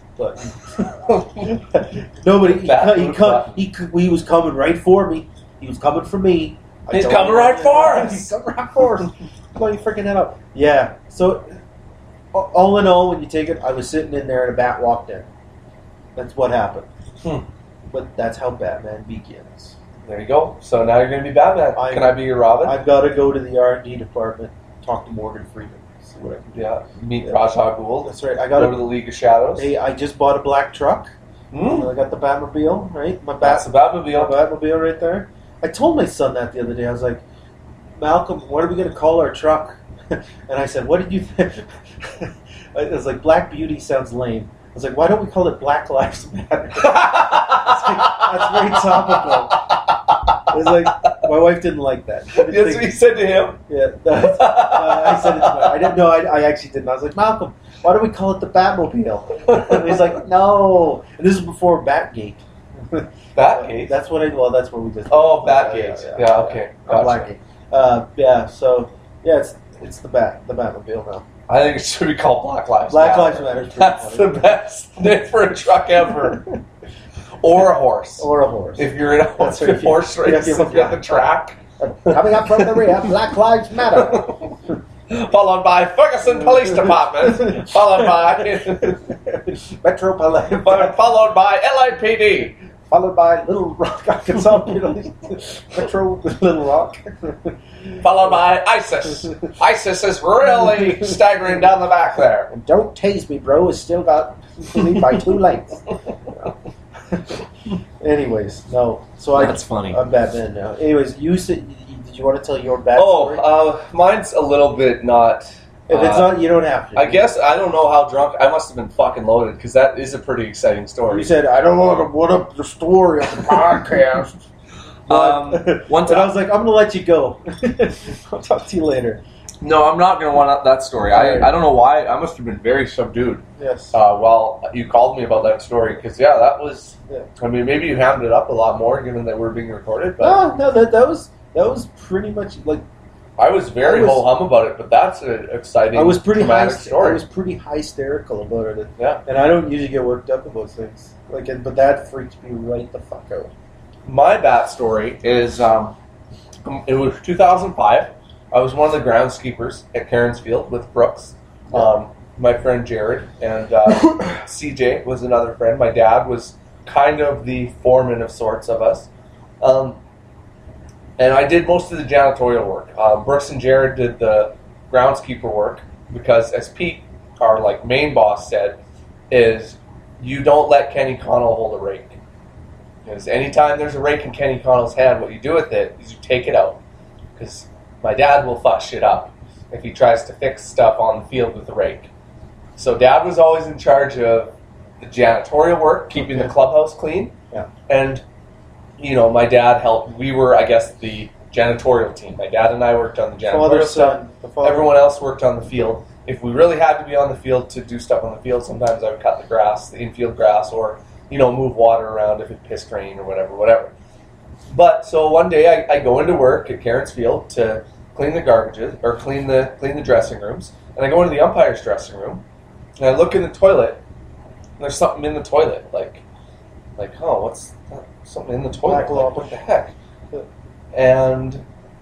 button. Nobody. He, Bat co- he, boot co- button. he, co- he was coming right for me. He was coming for me. I He's don't coming know. right for us. He's coming right for us. Why are you freaking that up? Yeah. So, a- all in all, when you take it, I was sitting in there and a bat walked in. That's what happened. Hmm. But that's how Batman begins. There you go. So now you're going to be Batman. I- Can I be your Robin? I've got to go to the R and D department, talk to Morgan Freeman, see what I can do. yeah. Meet Yeah. Ra's al Ghul. That's right. I got Go to to. the League of Shadows. Hey, I just bought a black truck. Hmm. I got the Batmobile, right? My That's bat, the my Batmobile. Batmobile right there. I told my son that the other day. I was like, Malcolm, what are we going to call our truck? And I said, what did you think? I was like, Black Beauty sounds lame. I was like, why don't we call it Black Lives Matter? It's like, that's very topical. It was like, my wife didn't like that. She didn't That's think- what you said to him? Yeah, that's, uh, I said it to my, I didn't know, I, I actually didn't. I was like, Malcolm, why don't we call it the Batmobile? And he's like, no. And this is before Batgate. Batgate? That's what I, well, that's what we just Oh, yeah, Batgate. yeah, Yeah, okay. Uh, Gotcha. Blackgate. Uh, yeah, so, yeah, it's it's the Bat, the Batmobile now. I think it should be called Black Lives Black Matter. Lives Matter is pretty That's funny. the best name for a truck ever. Or a horse. Or a horse. If you're in a That's horse, right. horse Yeah, race, if you- if you're at the track. Coming up from the rear, Black Lives Matter. Followed by Ferguson Police Department. Followed by Metro Police. followed by L A P D. Followed by Little Rock, Arkansas. Metro Little Rock. Followed by ISIS. ISIS is really staggering down the back there. And Don't Tase Me, Bro, has still got me by two lengths. Anyways, no. So That's I, funny. I'm Batman now. Anyways, you said, did you want to tell your bad Oh, story? uh, mine's a little bit not. If it's uh, not, you don't have to. I guess I don't know how drunk I must have been fucking loaded because that is a pretty exciting story. You said, I don't want to put up the story on the podcast. Um, But- one But I time- was like, I'm going to let you go. I'll talk to you later. No, I'm not going to want that story. I, I don't know why. I must have been very subdued Yes. uh, while you called me about that story. Because, yeah, that was... Yeah. I mean, maybe you hammed it up a lot more given that we're being recorded. But No, no, that, that was that was pretty much like I was very I was- ho-hum about it, but that's an exciting, I was pretty high. dramatic story. I was pretty hysterical about it. Yeah. And I don't usually get worked up about things like, it, but that freaked me right the fuck out. My bat story is, um, it was two thousand five. I was one of the groundskeepers at Cairns Field with Brooks, um, my friend Jared, and uh, C J was another friend. My dad was kind of the foreman of sorts of us. Um, and I did most of the janitorial work. Uh, Brooks and Jared did the groundskeeper work because, as Pete, our like main boss, said, is you don't let Kenny Connell hold a rake. Because anytime there's a rake in Kenny Connell's hand, what you do with it is you take it out. Because my dad will fuck shit up if he tries to fix stuff on the field with the rake. So Dad was always in charge of the janitorial work, keeping Okay. the clubhouse clean. Yeah. And, you know, my dad helped. We were, I guess, the janitorial team. My dad and I worked on the janitorial Father, stuff. son, the father. Everyone else worked on the field. If we really had to be on the field to do stuff on the field, sometimes I would cut the grass, the infield grass, or, you know, move water around if it pissed rain or whatever, whatever. But, so one day I, I go into work at Cairns Field to clean the garbages, or clean the clean the dressing rooms, and I go into the umpire's dressing room, and I look in the toilet, and there's something in the toilet, like, like, oh, what's that? Something in the toilet? Black Like, lobster. what the heck? And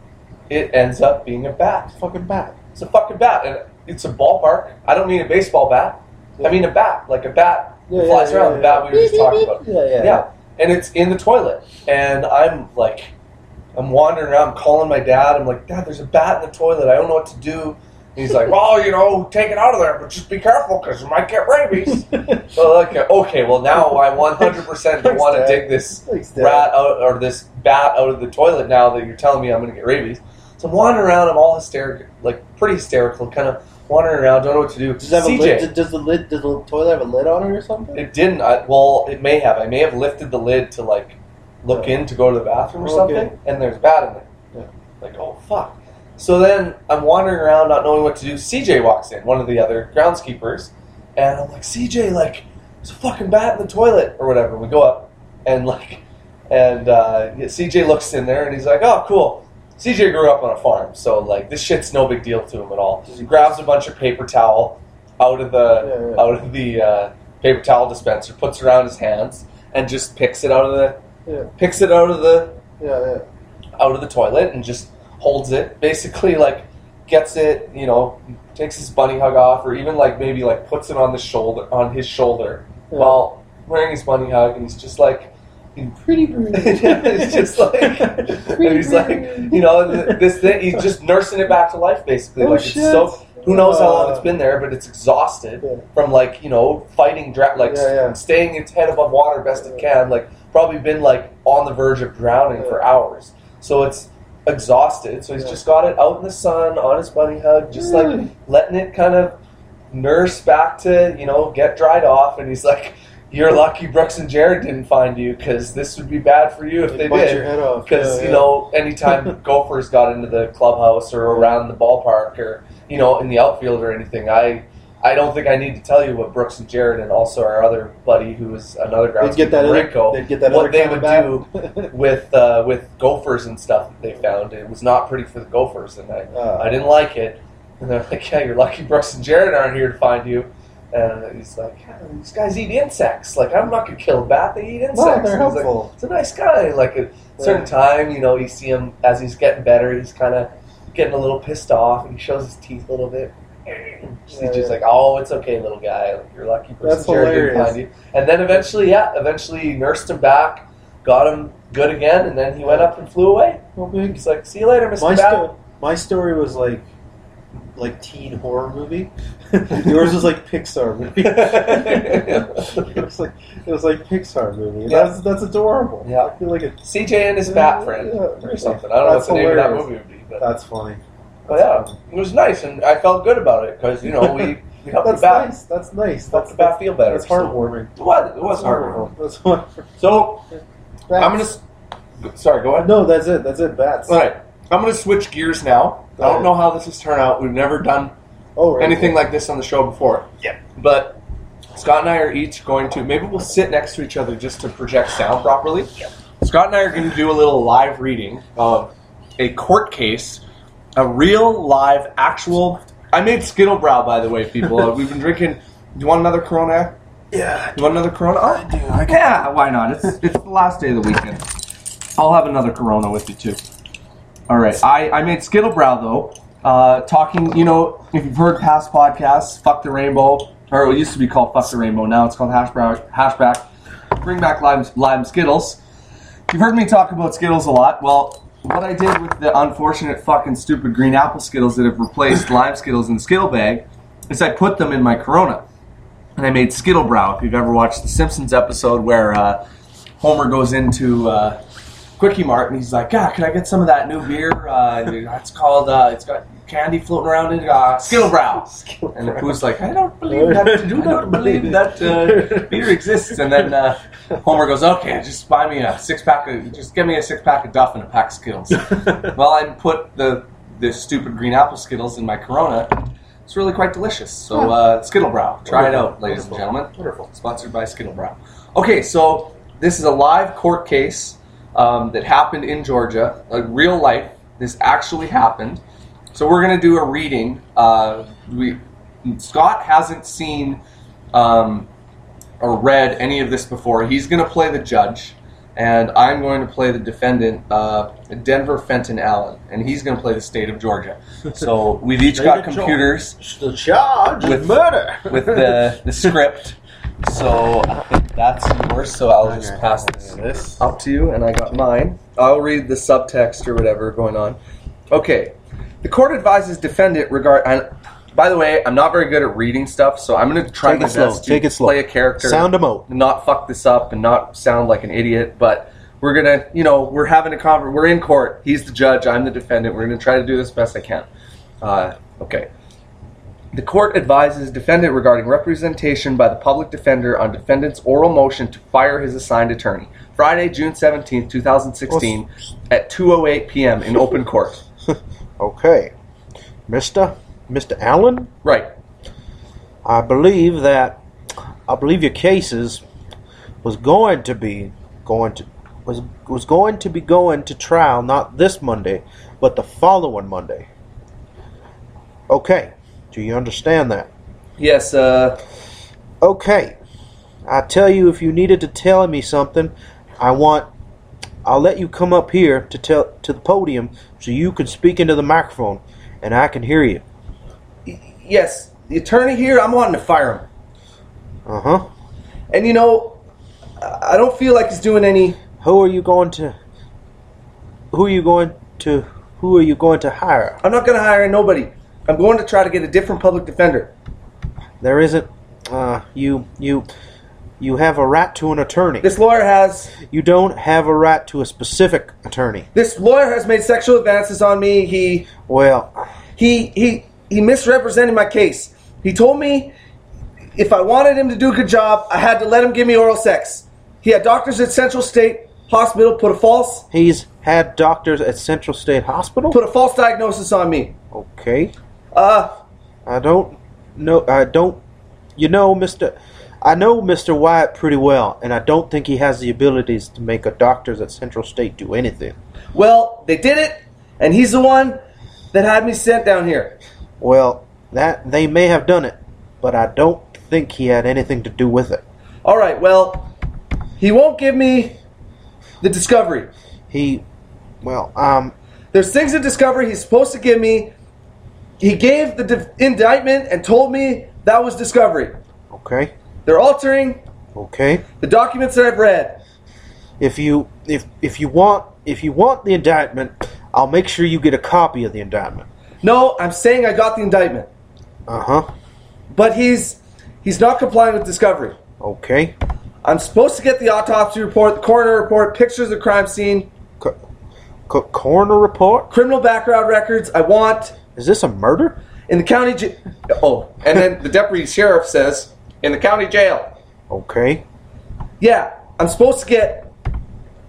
it ends up being a bat. Fucking bat. It's a fucking bat, and it's a ballpark. I don't mean a baseball bat. I mean a bat, like a bat Yeah, that yeah, flies yeah, around. yeah, the bat yeah. we were just talking about. Yeah, yeah. Yeah, and it's in the toilet, and I'm like, I'm wandering around, I'm calling my dad. I'm like, Dad, there's a bat in the toilet. I don't know what to do. And he's like, well, you know, take it out of there, but just be careful because you might get rabies. So like, okay, well now I one hundred percent Thanks, want to Dad. dig this Thanks, Dad. rat out or this bat out of the toilet now that you're telling me I'm going to get rabies. So I'm wandering around. I'm all hysterical, like pretty hysterical, kind of wandering around, don't know what to do. Does, it have a C J, lid, does- does the lid? Does the toilet have a lid on it or something? it didn't. I, well, it may have. I may have lifted the lid to like look Yeah. in to go to the bathroom or Okay. something, and there's a bat in there. Yeah. Like, oh fuck. So then I'm wandering around, not knowing what to do. C J walks in, one of the other groundskeepers, and I'm like, C J, like, there's a fucking bat in the toilet or whatever. We go up, and like, and uh, yeah, C J looks in there, and he's like, oh, cool. C J grew up on a farm, so like this shit's no big deal to him at all. He grabs a bunch of paper towel out of the Yeah, yeah. out of the uh, paper towel dispenser, puts it around his hands, and just picks it out of the Yeah, picks it out of the yeah, yeah. out of the toilet and just holds it. Basically, like gets it, you know, takes his bunny hug off, or even like maybe like puts it on the shoulder on his shoulder Yeah. while wearing his bunny hug, and he's just like. Pretty green. It's just like, and he's like, you know, th- this thing. He's just nursing it back to life, basically. Oh, like shit. it's so. Who knows how long Uh, it's been there, but it's exhausted Yeah. from like you know fighting, dra- like Yeah, yeah. staying its head above water best it can. Like probably been like on the verge of drowning for Yeah. hours. So it's exhausted. So he's Yeah. just got it out in the sun on his bunny hug, just like Really? letting it kind of nurse back to you know get dried off. And he's like, "You're lucky Brooks and Jared didn't find you because this would be bad for you if They'd they bite did." your head off. Because Yeah, you yeah. know, anytime Gophers got into the clubhouse or around the ballpark or you know in the outfield or anything, I I don't think I need to tell you what Brooks and Jared and also our other buddy who was another They'd get that groundskeeper, other, Rico, they'd get that what other they kind would of do bat. with uh, with Gophers and stuff that they found. It was not pretty for the Gophers, and I Uh, I didn't like it. And they're like, "Yeah, you're lucky Brooks and Jared aren't here to find you." And he's like, yeah, "These guys eat insects. Like, I'm not gonna kill a bat. They eat insects." No, they're And he's like, helpful. it's a nice guy. Like at a certain time, you know, you see him as he's getting better. He's kind of getting a little pissed off, and he shows his teeth a little bit. He's Yeah, just yeah. like, "Oh, it's okay, little guy. Like, you're lucky." Brooks That's and Jared didn't hilarious. find you. And then eventually, yeah, eventually nursed him back, got him good again, and then he went up and flew away. Well, big. He's like, "See you later, Mister My, Bat." sto- my story was like like teen horror movie. Yours was like Pixar movie. it was like it was like Pixar movie. Yeah. That's that's adorable. Yeah. I feel like it, C J and his bat friend Yeah, or something. I don't know that's what the name of that hilarious. movie would be, but, that's funny. but yeah, it was nice, and I felt good about it because you know we, we helped That's the bat, nice. That's nice. helped That's the bat feel better. That's heartwarming. So, it was, it was heartwarming. That's heartwarming. So Bats. I'm gonna. s- Sorry, go ahead. No, that's it. That's it. Bats. All right. I'm going to switch gears now. I don't know how this has turned out. We've never done oh, right, anything yeah. like this on the show before. Yeah. But Scott and I are each going to, maybe we'll sit next to each other just to project sound properly. Yeah. Scott and I are going to do a little live reading of a court case, a real, live, actual... I made Skittlebrow, by the way, people. Uh, we've been drinking... Do you want another Corona? Yeah. You want another Corona? Oh, I do. I yeah, why not? It's it's the last day of the weekend. I'll have another Corona with you, too. All right. I, I made Skittlebrow, though. Uh, talking, you know, if you've heard past podcasts, Fuck the Rainbow, or it used to be called Fuck the Rainbow. Now it's called Hashback. Hashback. Bring back lime, lime Skittles. You've heard me talk about Skittles a lot. Well, what I did with the unfortunate fucking stupid green apple Skittles that have replaced lime Skittles in the Skittle bag is I put them in my Corona. And I made Skittlebrow. If you've ever watched the Simpsons episode where uh, Homer goes into uh, Quickie Mart and he's like, "God, can I get some of that new beer? Uh, it's called, uh, it's got candy floating around in it, uh, Skittlebrow." Skittlebrow. And the Pooh's like, "I don't believe that. I don't believe that uh, beer exists." And then uh, Homer goes, "Okay, just buy me a six pack of, just give me a six pack of Duff and a pack of Skittles." Well, I put the the stupid green apple Skittles in my Corona. It's really quite delicious. So, uh, Skittlebrow. Try it out, ladies and gentlemen. Wonderful. Sponsored by Skittlebrow. Okay, so this is a live court case um, that happened in Georgia. Like real life. This actually happened. So we're going to do a reading. Uh, we Scott hasn't seen um, or read any of this before. He's going to play the judge. And I'm going to play the defendant, uh, Denver Fenton Allen, and he's going to play the state of Georgia. So we've each got computers The charge with is murder. with the the script. So I think that's yours. So I'll just pass this This. up to you, and I got mine. I'll read the subtext or whatever going on. Okay, the court advises defendant regard. And by the way, I'm not very good at reading stuff, so I'm going to try Take my it slow. best to Take it slow. play a character. Sound 'em out. Not fuck this up and not sound like an idiot, but we're gonna, you know, we're having a conver- we're in court. He's the judge, I'm the defendant. We're gonna try to do this best I can. Uh, okay. The court advises defendant regarding representation by the public defender on defendant's oral motion to fire his assigned attorney. Friday, June seventeenth, twenty sixteen, at two oh eight p.m. in open court. Okay. Mister Mister Allen, Right. I believe that I believe your cases was going to be going to was was going to be going to trial not this Monday, but the following Monday. Okay. Do you understand that? Yes, uh... Okay. I tell you, if you needed to tell me something, I want I'll let you come up here to tell to the podium so you can speak into the microphone and I can hear you. Yes, the attorney here, I'm wanting to fire him. Uh-huh. And you know, I don't feel like he's doing any... Who are you going to Who are you going to Who are you going to hire? I'm not going to hire nobody. I'm going to try to get a different public defender. There isn't uh you you you have a right to an attorney. This lawyer has... You don't have a right to a specific attorney. This lawyer has made sexual advances on me. He... Well, He... He... He misrepresented my case. He told me if I wanted him to do a good job, I had to let him give me oral sex. He had doctors at Central State Hospital put a false... he's had doctors at Central State Hospital? Put a false diagnosis on me. Okay. Uh... I don't know. I don't. You know, Mister I know Mister Wyatt pretty well, and I don't think he has the abilities to make a doctors at Central State do anything. Well, they did it, and he's the one that had me sent down here. Well, that they may have done it, but I don't think he had anything to do with it. All right, well, he won't give me the discovery. He, well, um, There's things in discovery he's supposed to give me. He gave the de- indictment and told me that was discovery. okay, They're altering okay. the documents that I've read. If you if if you want if you want the indictment, I'll make sure you get a copy of the indictment. No, I'm saying I got the indictment. Uh huh. But he's he's not complying with discovery. Okay. I'm supposed to get the autopsy report, the coroner report, pictures of the crime scene, Co- co- coroner report. criminal background records. I want Is this a murder? in the county jail. Oh, and then the deputy sheriff says in the county jail. Okay. Yeah, I'm supposed to get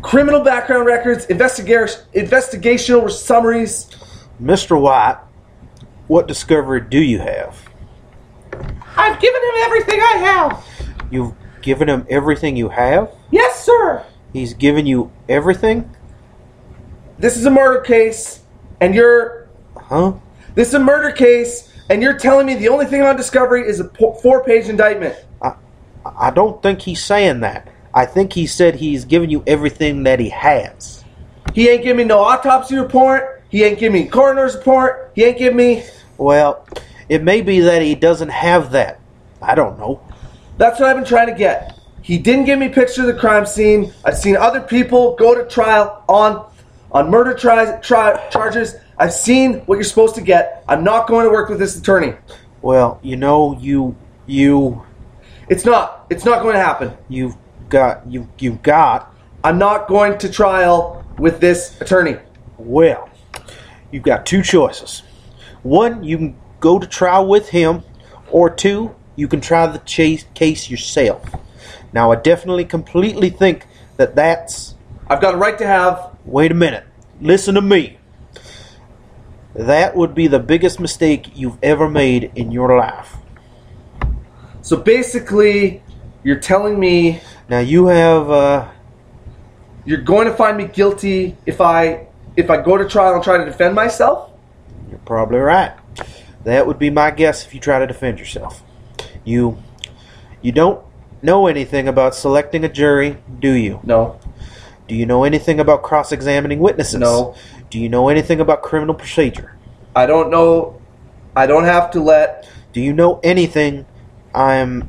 criminal background records, investiga- investigational summaries. Mister White, what discovery do you have? I've given him everything I have. You've given him everything you have? Yes, sir. He's given you everything? This is a murder case, and you're... Huh? This is a murder case, and you're telling me the only thing on discovery is a po- four-page indictment. I, I don't think he's saying that. I think he said he's given you everything that he has. He ain't giving me no autopsy report. He ain't giving me coroner's report. He ain't giving me... Well, it may be that he doesn't have that. I don't know. That's what I've been trying to get. He didn't give me a picture of the crime scene. I've seen other people go to trial on on murder tri- tri- charges. I've seen what you're supposed to get. I'm not going to work with this attorney. Well, you know, you you It's not. It's not going to happen. you've got you you've got I'm not going to trial with this attorney. well, you've got two choices. One, you can go to trial with him, or two, you can try the chase case yourself. Now, I definitely completely think that that's... I've got a right to have... Wait a minute. Listen to me. That would be the biggest mistake you've ever made in your life. So basically, you're telling me Now, you have... Uh, you're going to find me guilty if I if I go to trial and try to defend myself? You're probably right. That would be my guess if you try to defend yourself. You... You don't know anything about selecting a jury, do you? No. Do you know anything about cross-examining witnesses? No. Do you know anything about criminal procedure? I don't know. I don't have to let... Do you know anything I'm...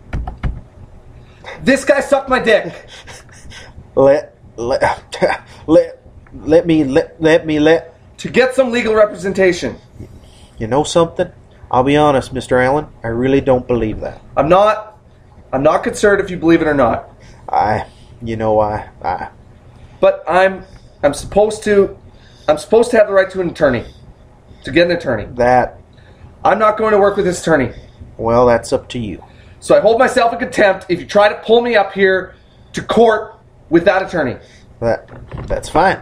This guy sucked my dick. Let... Let... Let... Let me... Let... Let me... Let... To get some legal representation. You know something? I'll be honest, Mister Allen. I really don't believe that. I'm not... I'm not concerned if you believe it or not. I... You know, I... I... But I'm... I'm supposed to... I'm supposed to have the right to an attorney. To get an attorney. That... I'm not going to work with this attorney. Well, that's up to you. So I hold myself in contempt if you try to pull me up here to court with that attorney. That... That's fine.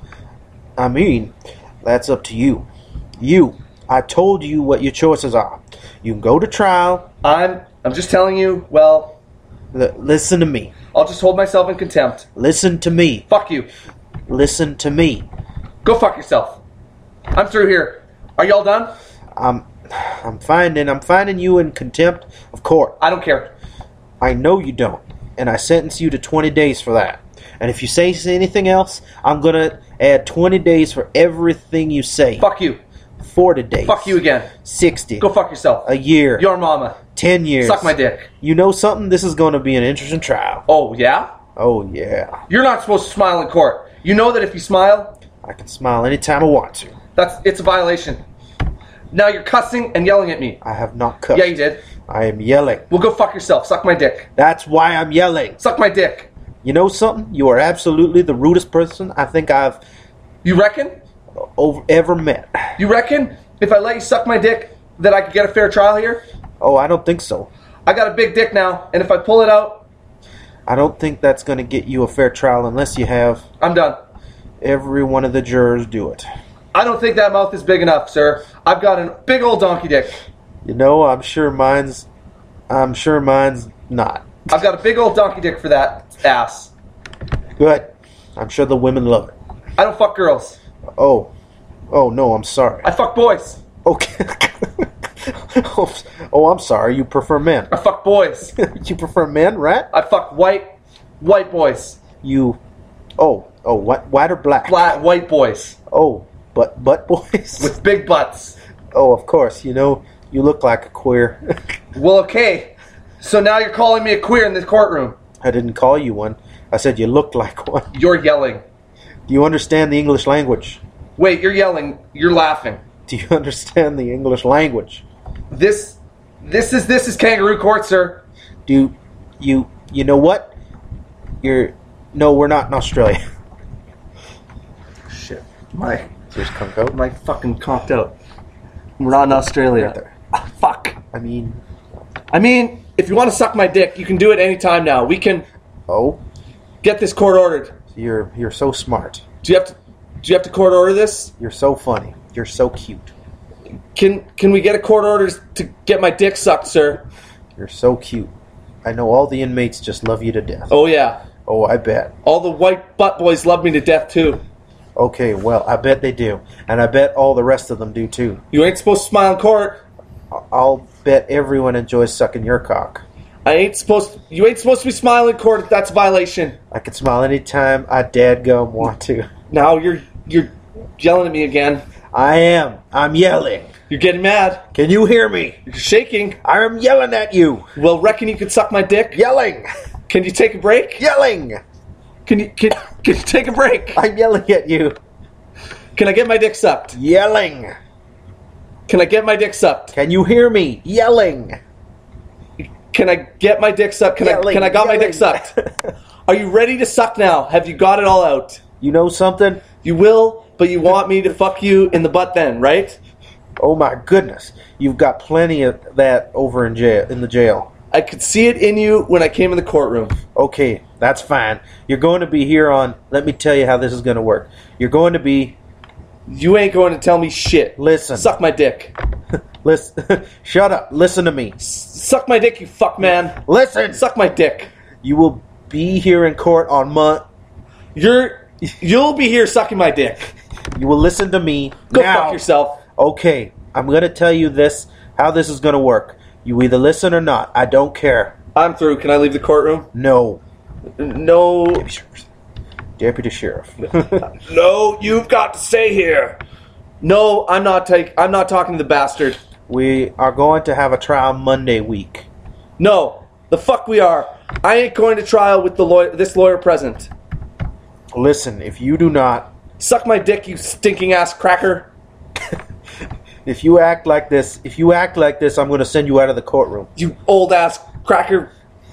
I mean, that's up to you. You. I told you what your choices are. You can go to trial. I'm... I'm just telling you, well... L- listen to me. I'll just hold myself in contempt. Listen to me. Fuck you. Listen to me. Go fuck yourself. I'm through here. Are y'all done? I'm... I'm finding... I'm finding you in contempt of court. I don't care. I know you don't. And I sentence you to twenty days for that. And if you say anything else, I'm gonna add twenty days for everything you say. Fuck you. forty days. Fuck you again. sixty. Go fuck yourself. A year. Your mama. ten years. Suck my dick. You know something? This is going to be an interesting trial. Oh, yeah? Oh, yeah. You're not supposed to smile in court. You know that if you smile, I can smile anytime I want to. that's it's a violation. Now you're cussing and yelling at me. I have not cussed. Yeah, you did. I am yelling. Well, go fuck yourself. Suck my dick. That's why I'm yelling. Suck my dick. You know something? You are absolutely the rudest person I think I've You reckon? over, ever met. You reckon if I let you suck my dick that I could get a fair trial here? Oh, I don't think so. I got a big dick now, and if I pull it out, I don't think that's going to get you a fair trial unless you have I'm done. every one of the jurors do it. I don't think that mouth is big enough, sir. I've got a big old donkey dick. You know, I'm sure mine's... I'm sure mine's not. I've got a big old donkey dick for that ass. Good. I'm sure the women love it. I don't fuck girls. Oh. Oh, no, I'm sorry. I fuck boys. Okay. oh, oh, I'm sorry. You prefer men. I fuck boys. You prefer men, right? I fuck white, white boys. You... Oh. Oh, white, white or black? Black, white boys. Oh, butt, butt boys? With big butts. Oh, of course. You know, you look like a queer. Well, okay. So now you're calling me a queer in this courtroom. I didn't call you one. I said you looked like one. You're yelling. Do you understand the English language? Wait, you're yelling. You're laughing. Do you understand the English language? This, this is this is kangaroo court, sir. Do you, you know what? You're, no, we're not in Australia. Shit. My, Just come out. my fucking conked out. We're not in Australia. Right there. Ah, fuck. I mean, I mean, if you want to suck my dick, you can do it anytime now. We can oh, get this court ordered. You're you're so smart. Do you have to do you have to court order this? You're so funny. You're so cute. Can can we get a court order to get my dick sucked, sir? You're so cute. I know all the inmates just love you to death. Oh yeah. Oh, I bet. All the white butt boys love me to death too. Okay, well, I bet they do. And I bet all the rest of them do too. You ain't supposed to smile in court. I'll bet everyone enjoys sucking your cock. I ain't supposed to, you ain't supposed to be smiling in court. That's a violation. I can smile anytime I dadgum want to. Now you're you're yelling at me again. I am. I'm yelling. You're getting mad. Can you hear me? You're shaking. I am yelling at you. Well, reckon you could suck my dick? Yelling. Can you take a break? Yelling. Can you can, can you take a break? I'm yelling at you. Can I get my dick sucked? Yelling. Can I get my dick sucked? Can you hear me? Yelling. Can I get my dick sucked? Can Yelling, I can I got yelling. my dick sucked? Are you ready to suck now? Have you got it all out? You know something? You will, but you want me to fuck you in the butt then, right? Oh my goodness. You've got plenty of that over in jail in the jail. I could see it in you when I came in the courtroom. Okay, that's fine. You're going to be here on let me tell you how this is going to work. You're going to be You ain't going to tell me shit. Listen. Suck my dick. Listen. Shut up. Listen to me. S- suck my dick, you fuck man. Listen. Suck my dick. You will be here in court on month. You're you'll be here sucking my dick. You will listen to me. Go now. fuck yourself. Okay, I'm going to tell you this, how this is going to work. You either listen or not. I don't care. I'm through. Can I leave the courtroom? No. No. Deputy Sheriff. No, you've got to stay here. No, I'm not take I'm not talking to the bastard. We are going to have a trial Monday week. No. The fuck we are. I ain't going to trial with the lawyer this lawyer present. Listen, if you do not, Suck my dick, you stinking ass cracker. if you act like this, if you act like this, I'm going to send you out of the courtroom You old ass cracker.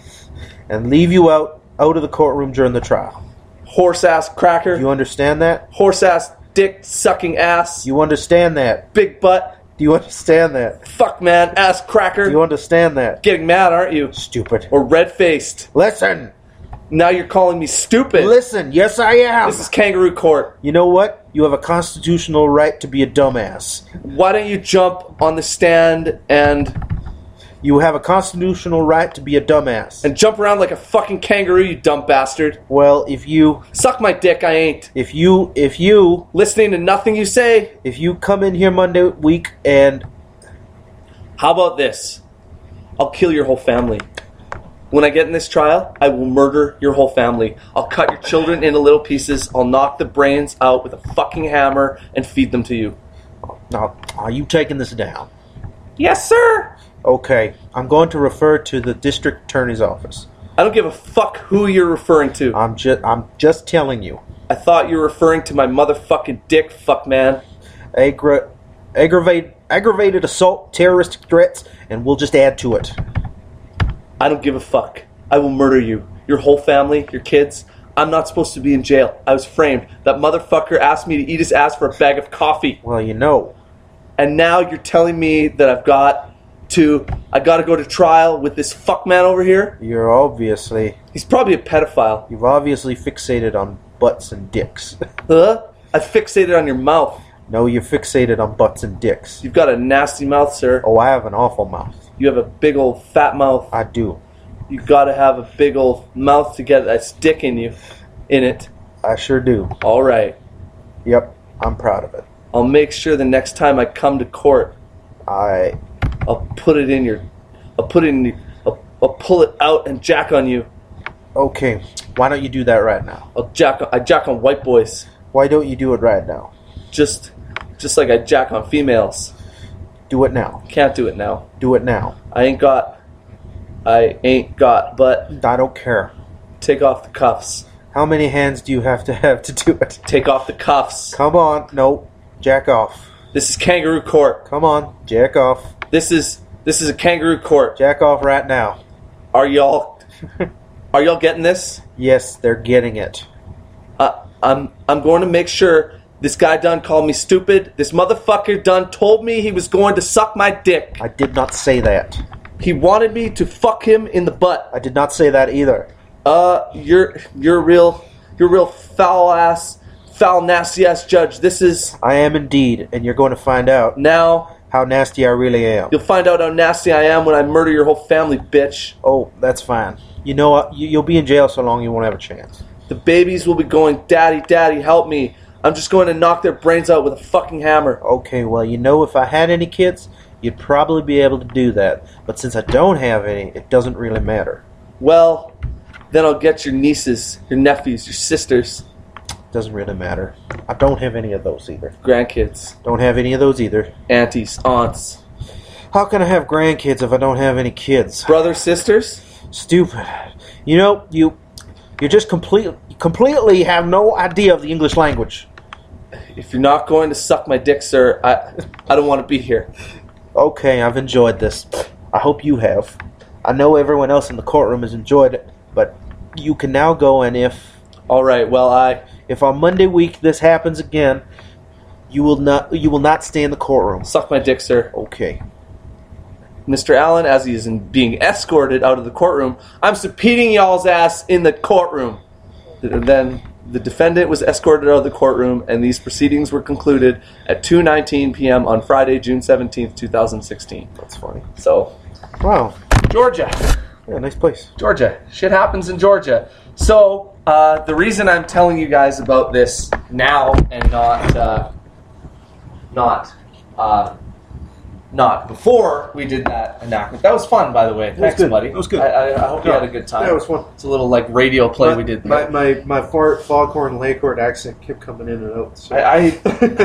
and leave you out out of the courtroom during the trial. Horse ass cracker. You understand that? Horse ass dick sucking ass. You understand that? Big butt. Do you understand that? Fuck man, ass cracker. Do you understand that? Getting mad, aren't you? Stupid. Or red faced. Listen. Now you're calling me stupid. Listen. Yes, I am. This is kangaroo court. You know what? You have a constitutional right to be a dumbass. Why don't you jump on the stand and You have a constitutional right to be a dumbass. and jump around like a fucking kangaroo, you dumb bastard? Well, if you, Suck my dick, I ain't. if you, if you, Listening to nothing you say. if you come in here Monday week and How about this? I'll kill your whole family. When I get in this trial, I will murder your whole family. I'll cut your children into little pieces. I'll knock the brains out with a fucking hammer and feed them to you. now, are you taking this down? Yes, sir. Okay, I'm going to refer to the district attorney's office. I don't give a fuck who you're referring to. I'm just, I'm just telling you. I thought you were referring to my motherfucking dick, fuck man. Aggra- aggravate, aggravated assault, terroristic threats, and we'll just add to it. I don't give a fuck. I will murder you. Your whole family, your kids. I'm not supposed to be in jail. I was framed. That motherfucker asked me to eat his ass for a bag of coffee. Well, you know. And now you're telling me that I've got to, I gotta go to trial with this fuck man over here? You're obviously, He's probably a pedophile. you've obviously fixated on butts and dicks. Huh? I fixated on your mouth. No, you're fixated on butts and dicks. You've got a nasty mouth, sir. Oh, I have an awful mouth. You have a big old fat mouth. I do. You gotta have a big old mouth to get a stick in you, in it. I sure do. All right. Yep, I'm proud of it. I'll make sure the next time I come to court, I, I'll put it in your, I'll put it in, your, I'll, I'll pull it out and jack on you. okay, why don't you do that right now? I'll jack, I jack on white boys, Why don't you do it right now? just, just like I jack on females. Do it now. Can't do it now. Do it now. I ain't got, I ain't got, but I don't care. take off the cuffs. How many hands do you have to have to do it? Take off the cuffs. Come on. No. Jack off. This is kangaroo court. Come on. Jack off. This is, this is a kangaroo court. Jack off right now. Are y'all, are y'all getting this? Yes, they're getting it. Uh, I'm, I'm going to make sure this guy done called me stupid. This motherfucker done told me he was going to suck my dick. I did not say that. He wanted me to fuck him in the butt. I did not say that either. Uh, you're you're real You're a real foul-ass, foul, nasty-ass judge. This is... I am indeed, and you're going to find out Now... how nasty I really am. You'll find out how nasty I am when I murder your whole family, bitch. Oh, that's fine. You know what? You- You'll be in jail so long you won't have a chance. The babies will be going, Daddy, Daddy, help me. I'm just going to knock their brains out with a fucking hammer. Okay, well, you know, if I had any kids, you'd probably be able to do that. But since I don't have any, it doesn't really matter. Well, then I'll get your nieces, your nephews, your sisters, Doesn't really matter. I don't have any of those either. grandkids, Don't have any of those either. aunties, aunts, How can I have grandkids if I don't have any kids? brothers, sisters. Stupid. You know, you you just completely completely have no idea of the English language. If you're not going to suck my dick, sir, I I don't want to be here. Okay, I've enjoyed this. I hope you have. I know everyone else in the courtroom has enjoyed it, but you can now go, and if All right, well, I... if on Monday week this happens again, you will not you will not stay in the courtroom. Suck my dick, sir. Okay. Mister Allen, as he is in being escorted out of the courtroom, I'm subpoenaing y'all's ass in the courtroom. And then the defendant was escorted out of the courtroom, and these proceedings were concluded at two nineteen p.m. on Friday, June seventeenth, twenty sixteen. That's funny. So, Wow. Georgia. Yeah, nice place. Georgia. Shit happens in Georgia. So, uh, the reason I'm telling you guys about this now and not, uh, not, uh, not before we did that enactment. That was fun, by the way. was Thanks, good. buddy. It was good. I, I, I hope you had a good time. Yeah, it was fun. It's a little like radio play my, we did My there. my my far, Foghorn Leghorn accent kept coming in and out. So. I, I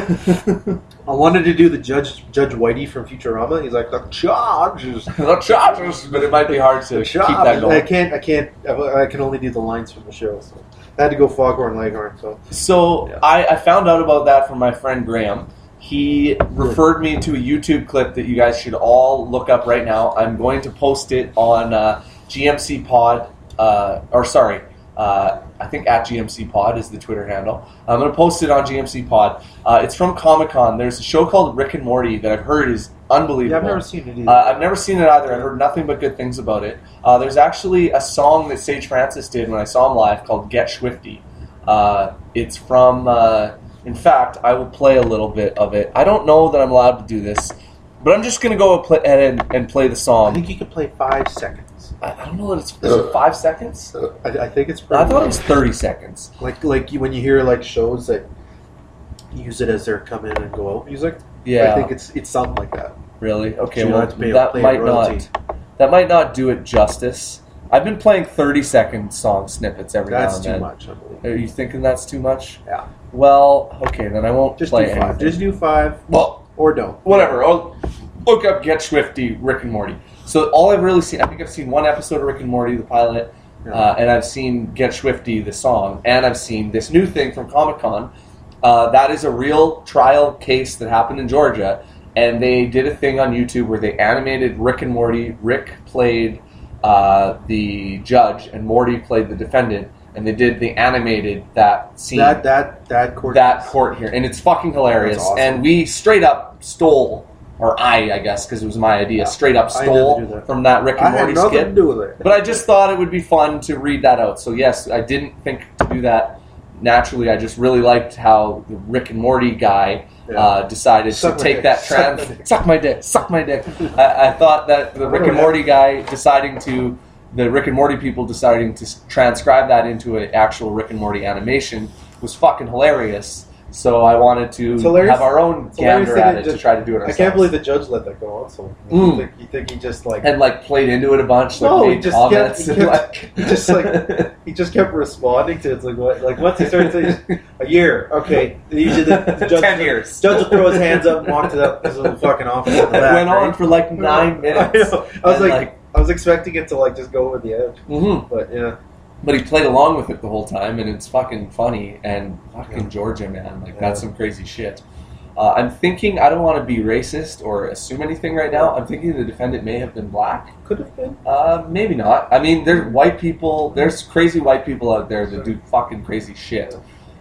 I wanted to do the Judge Judge Whitey from Futurama. He's like the charges. the charges, but it might be hard to keep that I going. can't. I can't. I can only do the lines from the show. So I had to go Foghorn Leghorn. So So Yeah. I, I found out about that from my friend Graham. He referred me to a YouTube clip that you guys should all look up right now. I'm going to post it on uh, G M C Pod, uh, or sorry, uh, I think at G M C Pod is the Twitter handle. I'm going to post it on G M C Pod. Uh, it's from Comic-Con. There's a show called Rick and Morty that I've heard is unbelievable. yeah, I've never seen it either. Uh, I've never seen it either. I've heard nothing but good things about it. Uh, there's actually a song that Sage Francis did when I saw him live called Get Swifty. Uh, it's from, uh, in fact, I will play a little bit of it. I don't know that I'm allowed to do this, but I'm just going to go play, ahead and, and play the I song. think you could play five seconds. I, I don't know that it's is it five seconds. I, I think it's I pretty thought it was thirty seconds. like like you, when you hear like shows that use it as their come in and go out music. Yeah, I think it's it's something like that. really? Okay, So you well, don't have to pay- that pay might royalty. not that might not do it justice. I've been playing thirty second song snippets every That's now too and then. much. I believe. Are you thinking that's too much? Yeah. Well, okay, then I won't Just play do five. anything. Just do five. Well, Or don't. whatever. I'll look up Get Swifty, Rick and Morty. So all I've really seen, I think I've seen one episode of Rick and Morty, the pilot, Yeah. uh, and I've seen Get Swifty, the song, and I've seen this new thing from Comic-Con. Uh, that is a real trial case that happened in Georgia, and they did a thing on YouTube where they animated Rick and Morty. Rick played uh, the judge, and Morty played the defendant, and they did the animated that scene. That that that court. that court here, and it's fucking hilarious. That's awesome. And we straight up stole, or I, I guess, because it was my idea, straight up I stole never do that. from that Rick and I had Morty nothing skit. to do with it. But I just thought it would be fun to read that out. So yes, I didn't think to do that naturally. I just really liked how the Rick and Morty guy Yeah. uh, decided Suck to my take dick. that Suck trans my dick. suck my dick, suck my dick. I, I thought that the Rick and Morty guy deciding to the Rick and Morty people deciding to s- transcribe that into an actual Rick and Morty animation was fucking hilarious. So I wanted to It's hilarious- have our own it's hilarious gander that at it it to just- try to do it I ourselves. can't believe the judge let that go on. So Mm. you, think, you think he just like and like played into it a bunch. Like No, he made just comments kept- he and, kept- like he just, like- he just kept responding to it. It's like what, like once he started saying a year, okay. Usually the, the judge, ten years. judge will throw his hands up and walk to the, his little fucking office. In the It back, went on right? for like nine minutes. I, know. I was And, like, I was expecting it to like just go over the edge, mhm. but yeah. But he played along with it the whole time, and it's fucking funny. And fucking Yeah. Georgia, man, like Yeah. that's some crazy shit. Uh, I'm thinking I don't want to be racist or assume anything right now. I'm thinking the defendant may have been black. Could have been. Uh, maybe not. I mean, there's white people. There's crazy white people out there that do fucking crazy shit.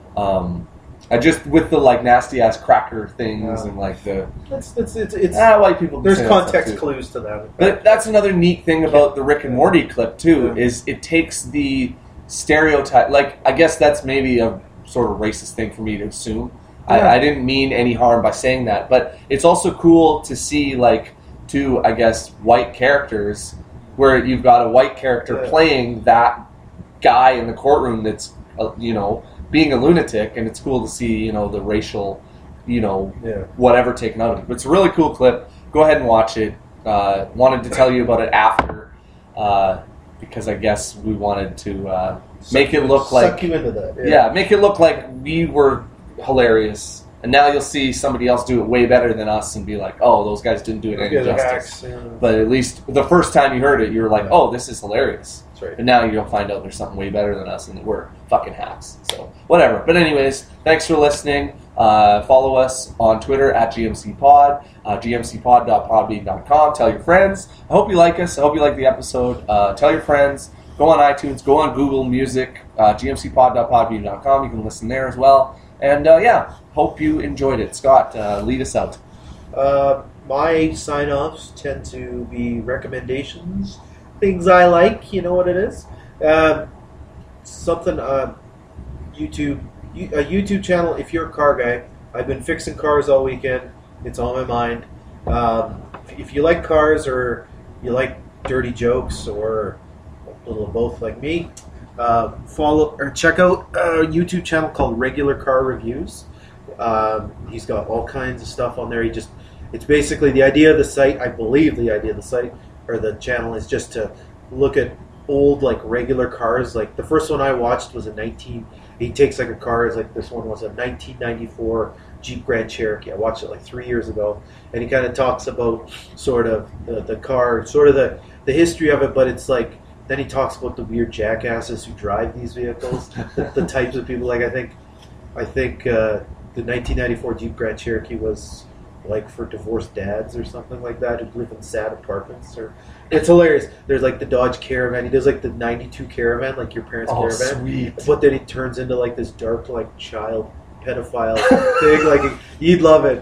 Um, I just with the like nasty ass cracker things Yeah. and like the It's it's it's, it's ah white people. can there's say that stuff, context too. clues to that. But that's another neat thing about the Rick and Morty clip too, Yeah. is it takes the stereotype. Like, I guess that's maybe a sort of racist thing for me to assume. Yeah. I, I didn't mean any harm by saying that, but it's also cool to see like two, I guess, white characters where you've got a white character Yeah. playing that guy in the courtroom that's, uh, you know, being a lunatic, and it's cool to see, you know, the racial, you know, Yeah. whatever taken out of it. But it's a really cool clip. Go ahead and watch it. Uh, wanted to tell you about it after, uh, because I guess we wanted to uh, make it look like, Suck you into that. yeah, make it look like we were hilarious. And now you'll see somebody else do it way better than us and be like, oh, those guys didn't do it any Yeah, the justice. hacks, yeah. But at least the first time you heard it, you were like, Yeah. oh, this is hilarious. That's right. But now you'll find out there's something way better than us, and that we're fucking hacks. So, whatever. But anyways, thanks for listening. Uh, follow us on Twitter at G M C Pod, uh, g m c pod dot podbean dot com. Tell your friends. I hope you like us. I hope you like the episode. Uh, tell your friends. Go on iTunes. Go on Google Music, uh, g m c pod dot podbean dot com. You can listen there as well. And, uh, yeah, hope you enjoyed it. Scott, uh, lead us out. Uh, my sign-offs tend to be recommendations, things I like. You know what it is. Uh, something uh, YouTube, a YouTube channel. If you're a car guy, I've been fixing cars all weekend. It's on my mind. Um, if you like cars or you like dirty jokes or a little of both, like me, uh, follow or check out a YouTube channel called Regular Car Reviews. Um, he's got all kinds of stuff on there. He just, it's basically the idea of the site. I believe the idea of the site or the channel is just to look at old like regular cars. Like the first one I watched was a nineteen. He takes like a car. It's like this one was a nineteen ninety-four Jeep Grand Cherokee. I watched it like three years ago, and he kind of talks about sort of the, the car, sort of the the history of it. But it's like then he talks about the weird jackasses who drive these vehicles, the, the types of people. Like I think, I think. Uh, The nineteen ninety-four Jeep Grand Cherokee was like for divorced dads or something like that who live in sad apartments. Or it's hilarious. There's like the Dodge Caravan. He does like the ninety-two Caravan, like your parents' Oh, Caravan. sweet. But then he turns into like this dark, like child pedophile thing. Like you'd love it.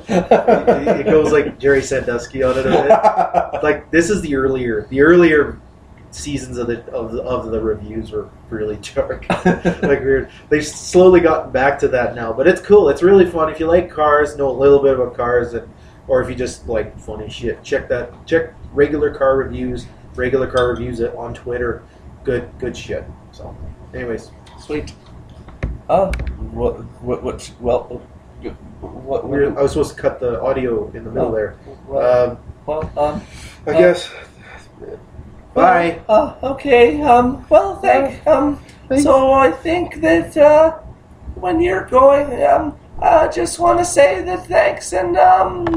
It goes like Jerry Sandusky on it a bit. Like this is the earlier, the earlier seasons of the of the, of the reviews were really dark, like weird. They've slowly gotten back to that now, but it's cool. It's really fun if you like cars, know a little bit about cars, and or if you just like funny shit. Check that. Check Regular Car Reviews. Regular Car Reviews it on Twitter. Good, good shit. So, anyways, Sweet. Uh, what, what, what, well, what, we're, I was supposed to cut the audio in the middle Oh, there. well, Um, well, um, I uh, guess. Bye. Uh, okay, um, well, thank, um, Thanks. so I think that, uh, when you're going, um, I just want to say that thanks, and, um,